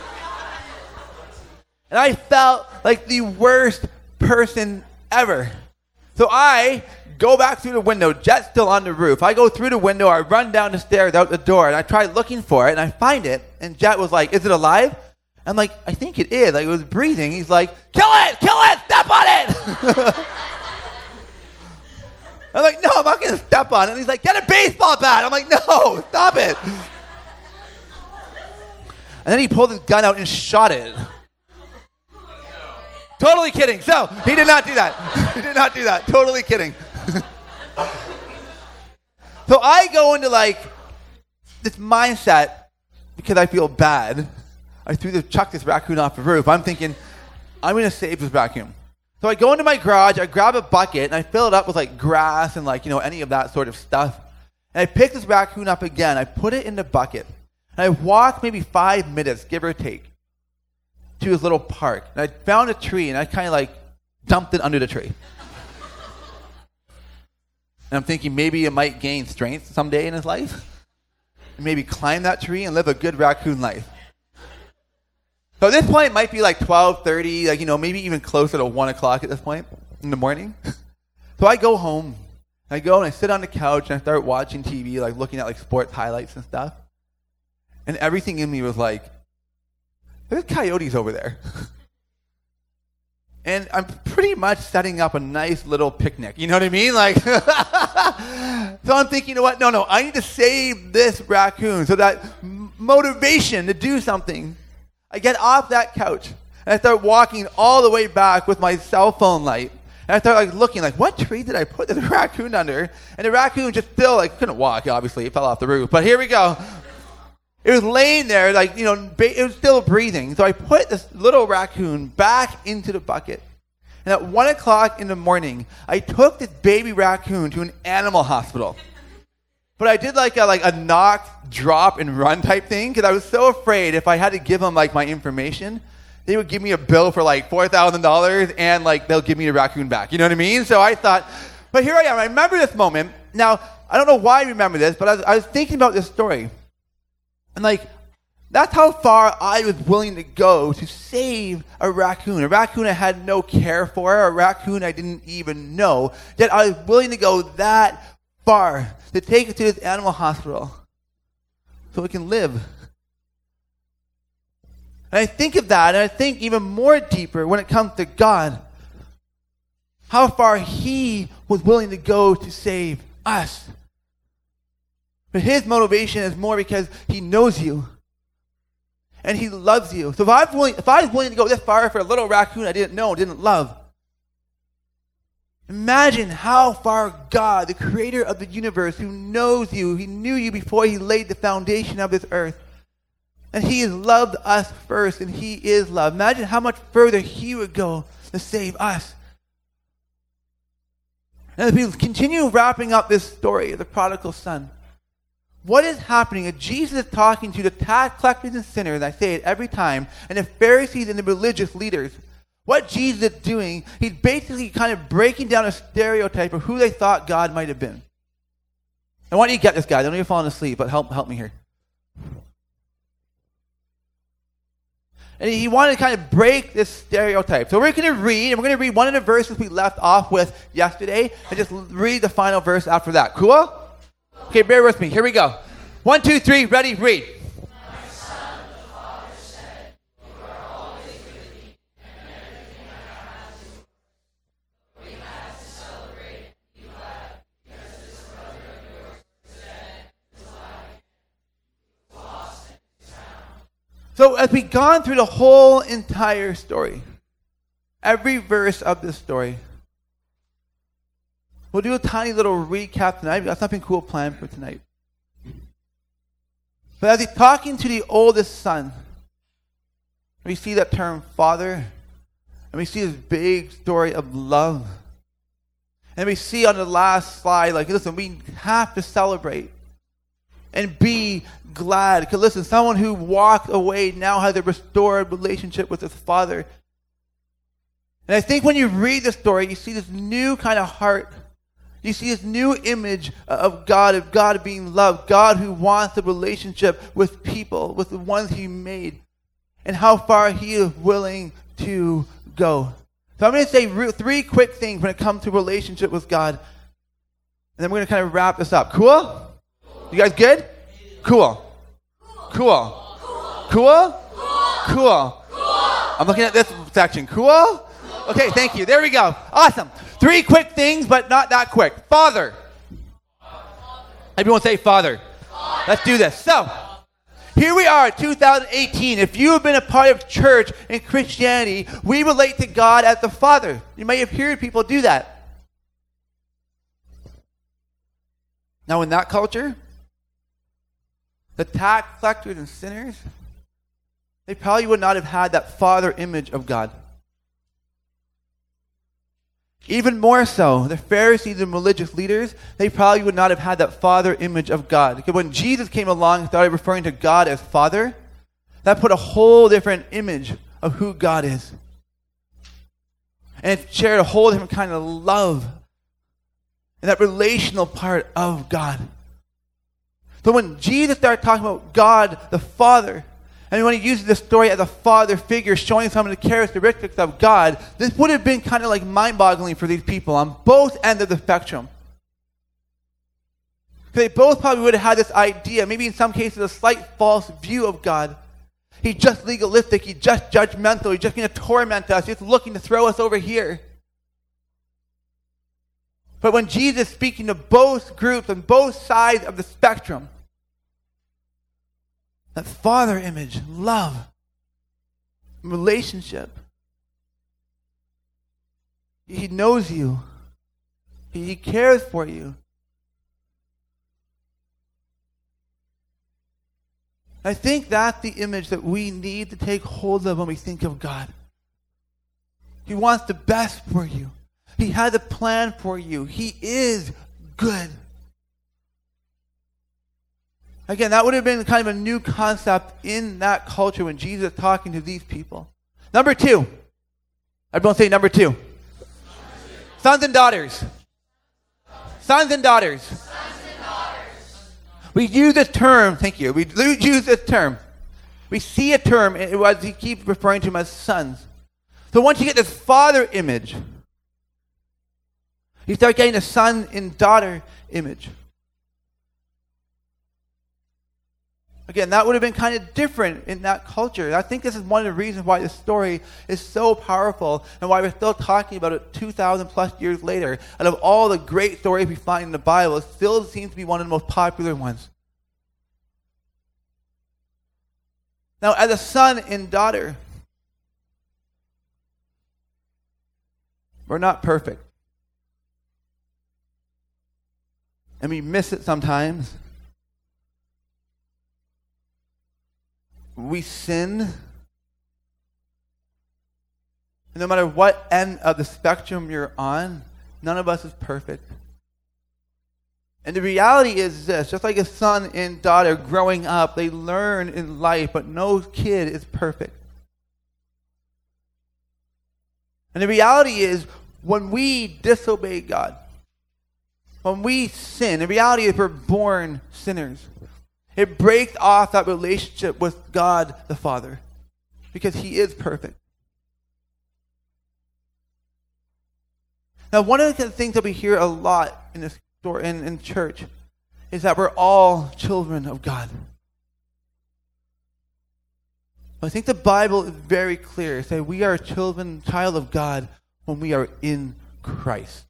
K: And I felt like the worst person ever. So I go back through the window. Jet's still on the roof. I go through the window. I run down the stairs out the door, and I try looking for it, and I find it. And Jet was like, "Is it alive?" I'm like, "I think it is." Like, it was breathing. He's like, "Kill it! Kill it! Step on it!" I'm like, "No, I'm not going to step on it." And he's like, "Get a baseball bat." I'm like, "No, stop it." And then he pulled his gun out and shot it. Totally kidding. So, he did not do that. He did not do that. Totally kidding. So I go into like this mindset because I feel bad. I threw the chuck this raccoon off the roof. I'm thinking, I'm going to save this raccoon. So I go into my garage, I grab a bucket, and I fill it up with like grass and like, you know, any of that sort of stuff. And I pick this raccoon up again. I put it in the bucket. And I walk maybe five minutes, give or take, to his little park. And I found a tree, and I kind of like dumped it under the tree. And I'm thinking maybe it might gain strength someday in his life. And maybe climb that tree and live a good raccoon life. So at this point, it might be like twelve thirty, like, you know, maybe even closer to one o'clock at this point in the morning. So I go home. I go and I sit on the couch and I start watching T V, like looking at like sports highlights and stuff. And everything in me was like, there's coyotes over there. And I'm pretty much setting up a nice little picnic. You know what I mean? Like, so I'm thinking, you know what? No, no, I need to save this raccoon. So that m- motivation to do something. I get off that couch and I start walking all the way back with my cell phone light. And I start like looking like, what tree did I put this raccoon under? And the raccoon just still like couldn't walk, obviously. It fell off the roof. But here we go. It was laying there, like, you know, it was still breathing. So I put this little raccoon back into the bucket. And at one o'clock in the morning, I took this baby raccoon to an animal hospital. But I did like a, like a knock, drop, and run type thing because I was so afraid if I had to give them like my information, they would give me a bill for like four thousand dollars and like they'll give me the raccoon back. You know what I mean? So I thought, but here I am. I remember this moment. Now, I don't know why I remember this, but I was, I was thinking about this story. And like, that's how far I was willing to go to save a raccoon. A raccoon I had no care for, a raccoon I didn't even know. Yet I was willing to go that far to take it to this animal hospital so it can live. And I think of that, and I think even more deeper when it comes to God. How far He was willing to go to save us. But His motivation is more because He knows you. And He loves you. So if I was willing, if I was willing to go this far for a little raccoon I didn't know, didn't love, imagine how far God, the creator of the universe, who knows you, He knew you before He laid the foundation of this earth. And He has loved us first, and He is love. Imagine how much further He would go to save us. And as we continue wrapping up this story of the prodigal son, what is happening is Jesus is talking to the tax collectors and sinners, I say it every time, and the Pharisees and the religious leaders. What Jesus is doing, He's basically kind of breaking down a stereotype of who they thought God might have been. I want you to get this, guys. I know you're falling asleep, but help help me here. And he wanted to kind of break this stereotype. So we're going to read, and we're going to read one of the verses we left off with yesterday, and just read the final verse after that. Cool? Okay, bear with me. Here we go. One, two, three, ready, read.
L: My son, the Father said, you are always with me, and everything I have is yours. We have to celebrate and be glad, because this brother of yours is dead, is alive, he was lost and is found.
K: So as we've gone through the whole entire story, every verse of this story, we'll do a tiny little recap tonight. We've got something cool planned for tonight. But as he's talking to the oldest son, we see that term father, and we see this big story of love. And we see on the last slide, like, listen, we have to celebrate and be glad. Because listen, someone who walked away now has a restored relationship with his father. And I think when you read the story, you see this new kind of heart. You see this new image of God, of God being loved, God who wants a relationship with people, with the ones he made, and how far he is willing to go. So I'm going to say re- three quick things when it comes to relationship with God. And then we're going to kind of wrap this up. Cool? You guys good? Cool. Cool. Cool? Cool. I'm looking at this section. Cool? Okay, thank you. There we go. Awesome. Three quick things, but not that quick. Father. Everyone say Father. Father. Let's do this. So, here we are, two thousand eighteen. If you have been a part of church and Christianity, we relate to God as the Father. You may have heard people do that. Now, in that culture, the tax collectors and sinners, they probably would not have had that Father image of God. Even more so, the Pharisees and religious leaders, they probably would not have had that Father image of God. Because when Jesus came along and started referring to God as Father, that put a whole different image of who God is. And it shared a whole different kind of love and that relational part of God. So when Jesus started talking about God the Father, and when he uses this story as a father figure showing some of the characteristics of God, this would have been kind of like mind-boggling for these people on both ends of the spectrum. Because they both probably would have had this idea, maybe in some cases a slight false view of God. He's just legalistic, he's just judgmental, he's just going to torment us, he's looking to throw us over here. But when Jesus is speaking to both groups on both sides of the spectrum, that Father image, love, relationship. He knows you. He cares for you. I think that's the image that we need to take hold of when we think of God. He wants the best for you. He has a plan for you. He is good. Again, that would have been kind of a new concept in that culture when Jesus is talking to these people. Number two. Everyone say number two. Sons and daughters. Sons and daughters.
L: Sons and daughters.
K: We use this term, thank you. We use this term. We see a term, and it was, he keeps referring to them as sons. So once you get this father image, you start getting a son and daughter image. Again, that would have been kind of different in that culture. I think this is one of the reasons why this story is so powerful and why we're still talking about it two thousand plus years later. Out of all the great stories we find in the Bible, it still seems to be one of the most popular ones. Now, as a son and daughter, we're not perfect. And we miss it sometimes. We sin. And no matter what end of the spectrum you're on, none of us is perfect. And the reality is this, just like a son and daughter growing up, they learn in life, but no kid is perfect. And the reality is, when we disobey God, when we sin, the reality is we're born sinners. It breaks off that relationship with God the Father. because he is perfect. Now, one of the things that we hear a lot in this story, in, in church, is that we're all children of God. But I think the Bible is very clear. It says we are a children, child of God when we are in Christ.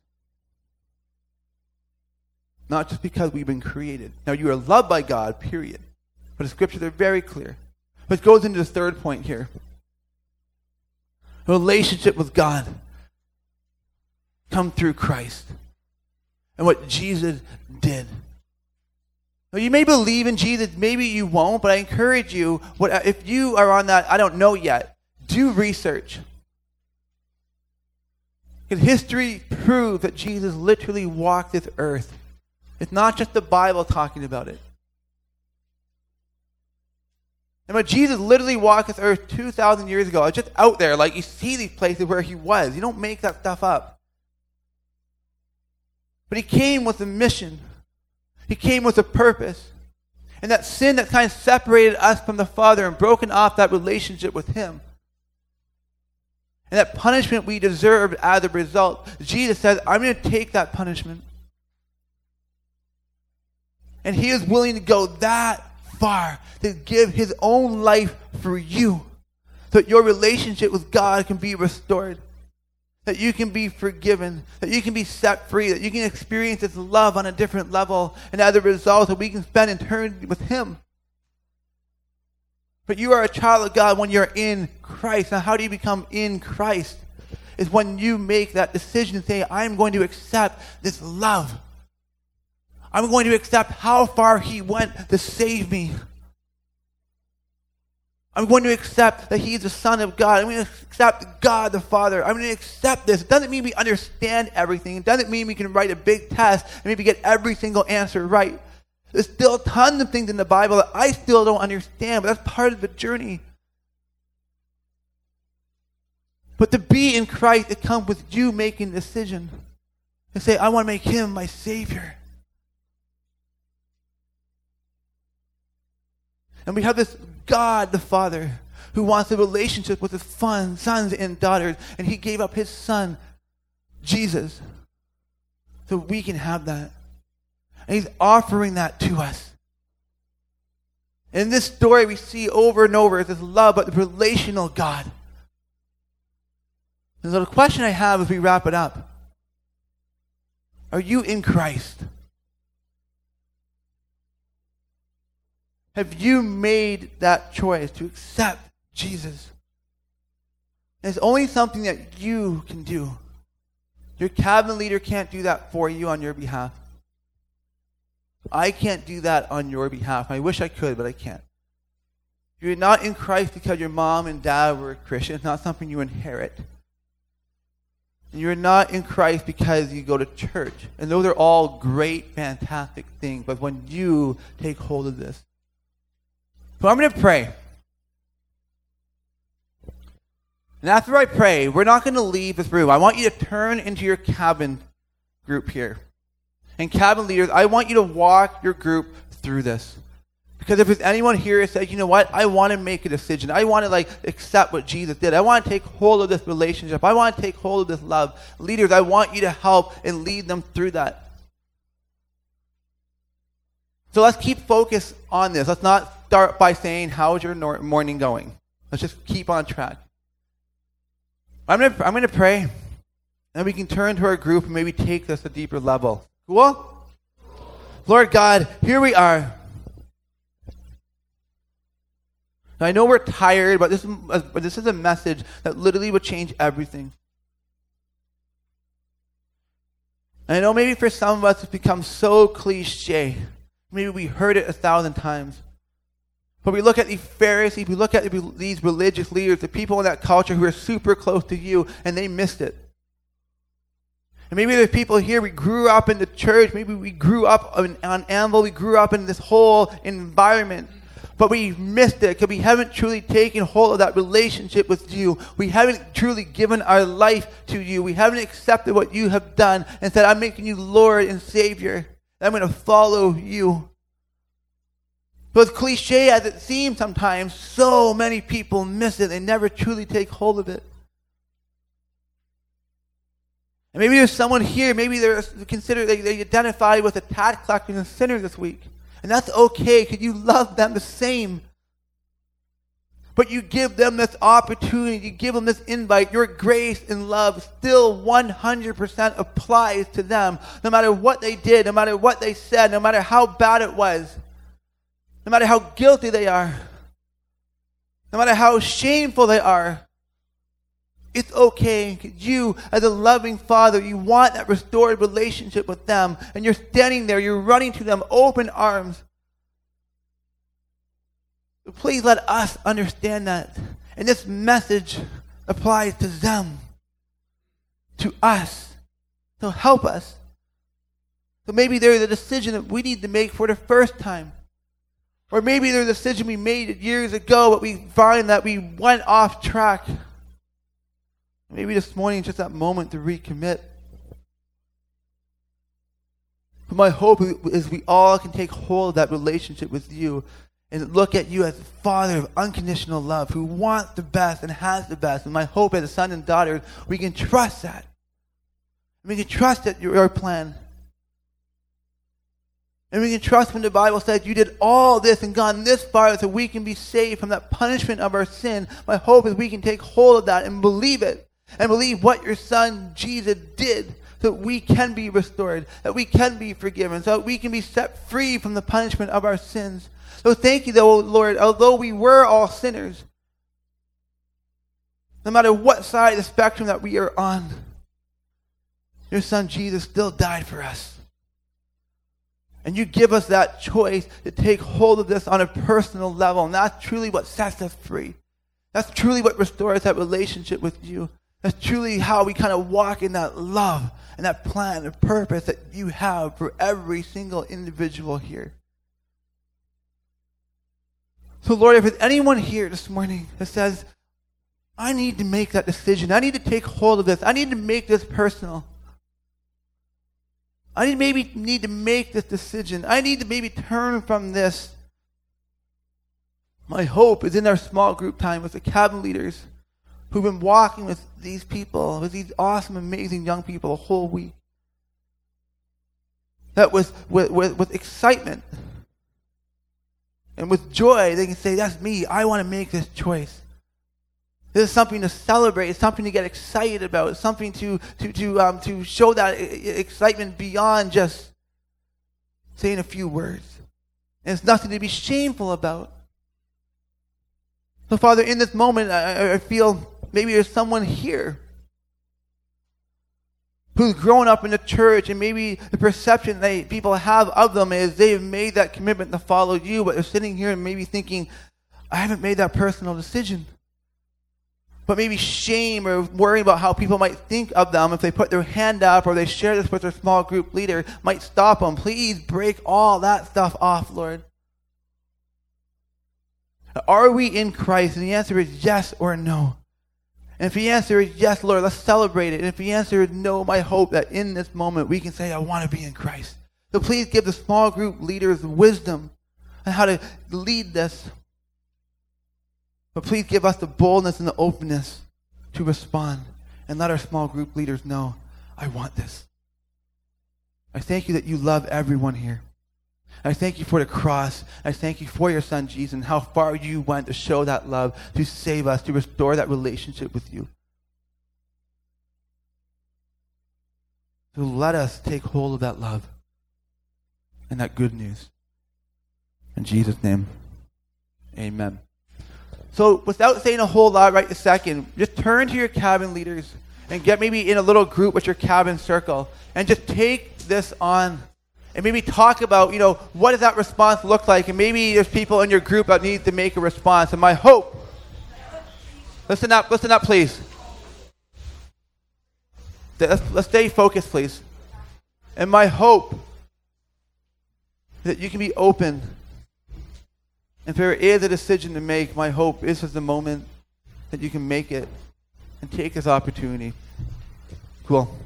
K: Not just because we've been created. Now, you are loved by God, period. But the scriptures are very clear. Which goes into the third point here. A relationship with God come through Christ and what Jesus did. Now, you may believe in Jesus, maybe you won't, but I encourage you, what, if you are on that, I don't know yet, do research. Because history proves that Jesus literally walked this earth. It's not just the Bible talking about it. And when Jesus literally walked this earth two thousand years ago, it's just out there, like you see these places where he was. You don't make that stuff up. But he came with a mission. He came with a purpose. And that sin that kind of separated us from the Father and broken off that relationship with him. And that punishment we deserved as a result. Jesus says, I'm going to take that punishment. And he is willing to go that far to give his own life for you. So that your relationship with God can be restored. That you can be forgiven, that you can be set free, that you can experience this love on a different level, and as a result, that we can spend eternity with him. But you are a child of God when you're in Christ. Now, how do you become in Christ? Is when you make that decision and say, I'm going to accept this love. I'm going to accept how far he went to save me. I'm going to accept that he's the Son of God. I'm going to accept God the Father. I'm going to accept this. It doesn't mean we understand everything. It doesn't mean we can write a big test and maybe get every single answer right. There's still tons of things in the Bible that I still don't understand, but that's part of the journey. But to be in Christ, it comes with you making a decision. To say, I want to make him my Savior. And we have this God the Father who wants a relationship with his fun, sons and daughters. And he gave up his son, Jesus, so we can have that. And he's offering that to us. In this story we see over and over is this love, but the relational God. And so the question I have as we wrap it up, are you in Christ? Have you made that choice to accept Jesus? And it's only something that you can do. Your cabin leader can't do that for you on your behalf. I can't do that on your behalf. I wish I could, but I can't. You're not in Christ because your mom and dad were Christian. It's not something you inherit. And you're not in Christ because you go to church. And those are all great, fantastic things. But when you take hold of this, so I'm going to pray. And after I pray, we're not going to leave this room. I want you to turn into your cabin group here. And cabin leaders, I want you to walk your group through this. Because if there's anyone here who says, you know what, I want to make a decision. I want to like accept what Jesus did. I want to take hold of this relationship. I want to take hold of this love. Leaders, I want you to help and lead them through that. So let's keep focused on this. Let's not start by saying, how's your nor- morning going? Let's just keep on track. I'm going to I'm going to pray, and we can turn to our group and maybe take this a deeper level. Cool? Cool? Lord God, here we are. Now, I know we're tired, but this, is, but this is a message that literally would change everything. And I know maybe for some of us it's become so cliche. Maybe we heard it a thousand times. But we look at these Pharisees, we look at these religious leaders, the people in that culture who are super close to you, and they missed it. And maybe there's people here, we grew up in the church, maybe we grew up on, on Anvil, we grew up in this whole environment, but we missed it because we haven't truly taken hold of that relationship with you. We haven't truly given our life to you. We haven't accepted what you have done and said, I'm making you Lord and Savior. I'm going to follow you. But as cliche as it seems sometimes, so many people miss it. They never truly take hold of it. And maybe there's someone here, maybe they're considered, they, they identify with a tax collector and a sinner this week. And that's okay, because you love them the same. But you give them this opportunity, you give them this invite. Your grace and love still one hundred percent applies to them, no matter what they did, no matter what they said, no matter how bad it was, no matter how guilty they are, no matter how shameful they are. It's okay, because you, as a loving father, you want that restored relationship with them, and you're standing there, you're running to them, open arms. So please let us understand that. And this message applies to them, to us. So help us. So maybe there's a decision that we need to make for the first time. Or maybe there's a decision we made years ago, but we find that we went off track. Maybe this morning is just that moment to recommit. But my hope is we all can take hold of that relationship with you and look at you as a father of unconditional love who wants the best and has the best. And my hope as a son and daughter, we can trust that. We can trust that your plan. And we can trust when the Bible says you did all this and gone this far so we can be saved from that punishment of our sin. My hope is we can take hold of that and believe it. And believe what your son Jesus did so that we can be restored, that we can be forgiven, so that we can be set free from the punishment of our sins. So thank you, though, Lord, although we were all sinners, no matter what side of the spectrum that we are on, your son Jesus still died for us. And you give us that choice to take hold of this on a personal level. And that's truly what sets us free. That's truly what restores that relationship with you. That's truly how we kind of walk in that love and that plan and purpose that you have for every single individual here. So Lord, if there's anyone here this morning that says, I need to make that decision. I need to take hold of this. I need to make this personal. I need maybe need to make this decision. I need to maybe turn from this. My hope is in our small group time with the cabin leaders who've been walking with these people, with these awesome, amazing young people a whole week. That with, with, with, with excitement and with joy, they can say, that's me. I want to make this choice. This is something to celebrate. It's something to get excited about. It's something to to to um, to show that excitement beyond just saying a few words. And it's nothing to be shameful about. So, Father, in this moment, I, I feel maybe there's someone here who's grown up in the church, and maybe the perception that people have of them is they've made that commitment to follow you, but they're sitting here and maybe thinking, I haven't made that personal decision. But maybe shame or worrying about how people might think of them if they put their hand up or they share this with their small group leader might stop them. Please break all that stuff off, Lord. Are we in Christ? And the answer is yes or no. And if the answer is yes, Lord, let's celebrate it. And if the answer is no, my hope that in this moment we can say, I want to be in Christ. So please give the small group leaders wisdom on how to lead this. But please give us the boldness and the openness to respond and let our small group leaders know, I want this. I thank you that you love everyone here. I thank you for the cross. I thank you for your son, Jesus, and how far you went to show that love, to save us, to restore that relationship with you. So let us take hold of that love and that good news. In Jesus' name, amen. So without saying a whole lot right this second, just turn to your cabin leaders and get maybe in a little group with your cabin circle and just take this on and maybe talk about, you know, what does that response look like? And maybe there's people in your group that need to make a response. And my hope, listen up, listen up, please. Let's, let's stay focused, please. And my hope is that you can be open. If there is a decision to make, my hope is is the moment that you can make it and take this opportunity. Cool.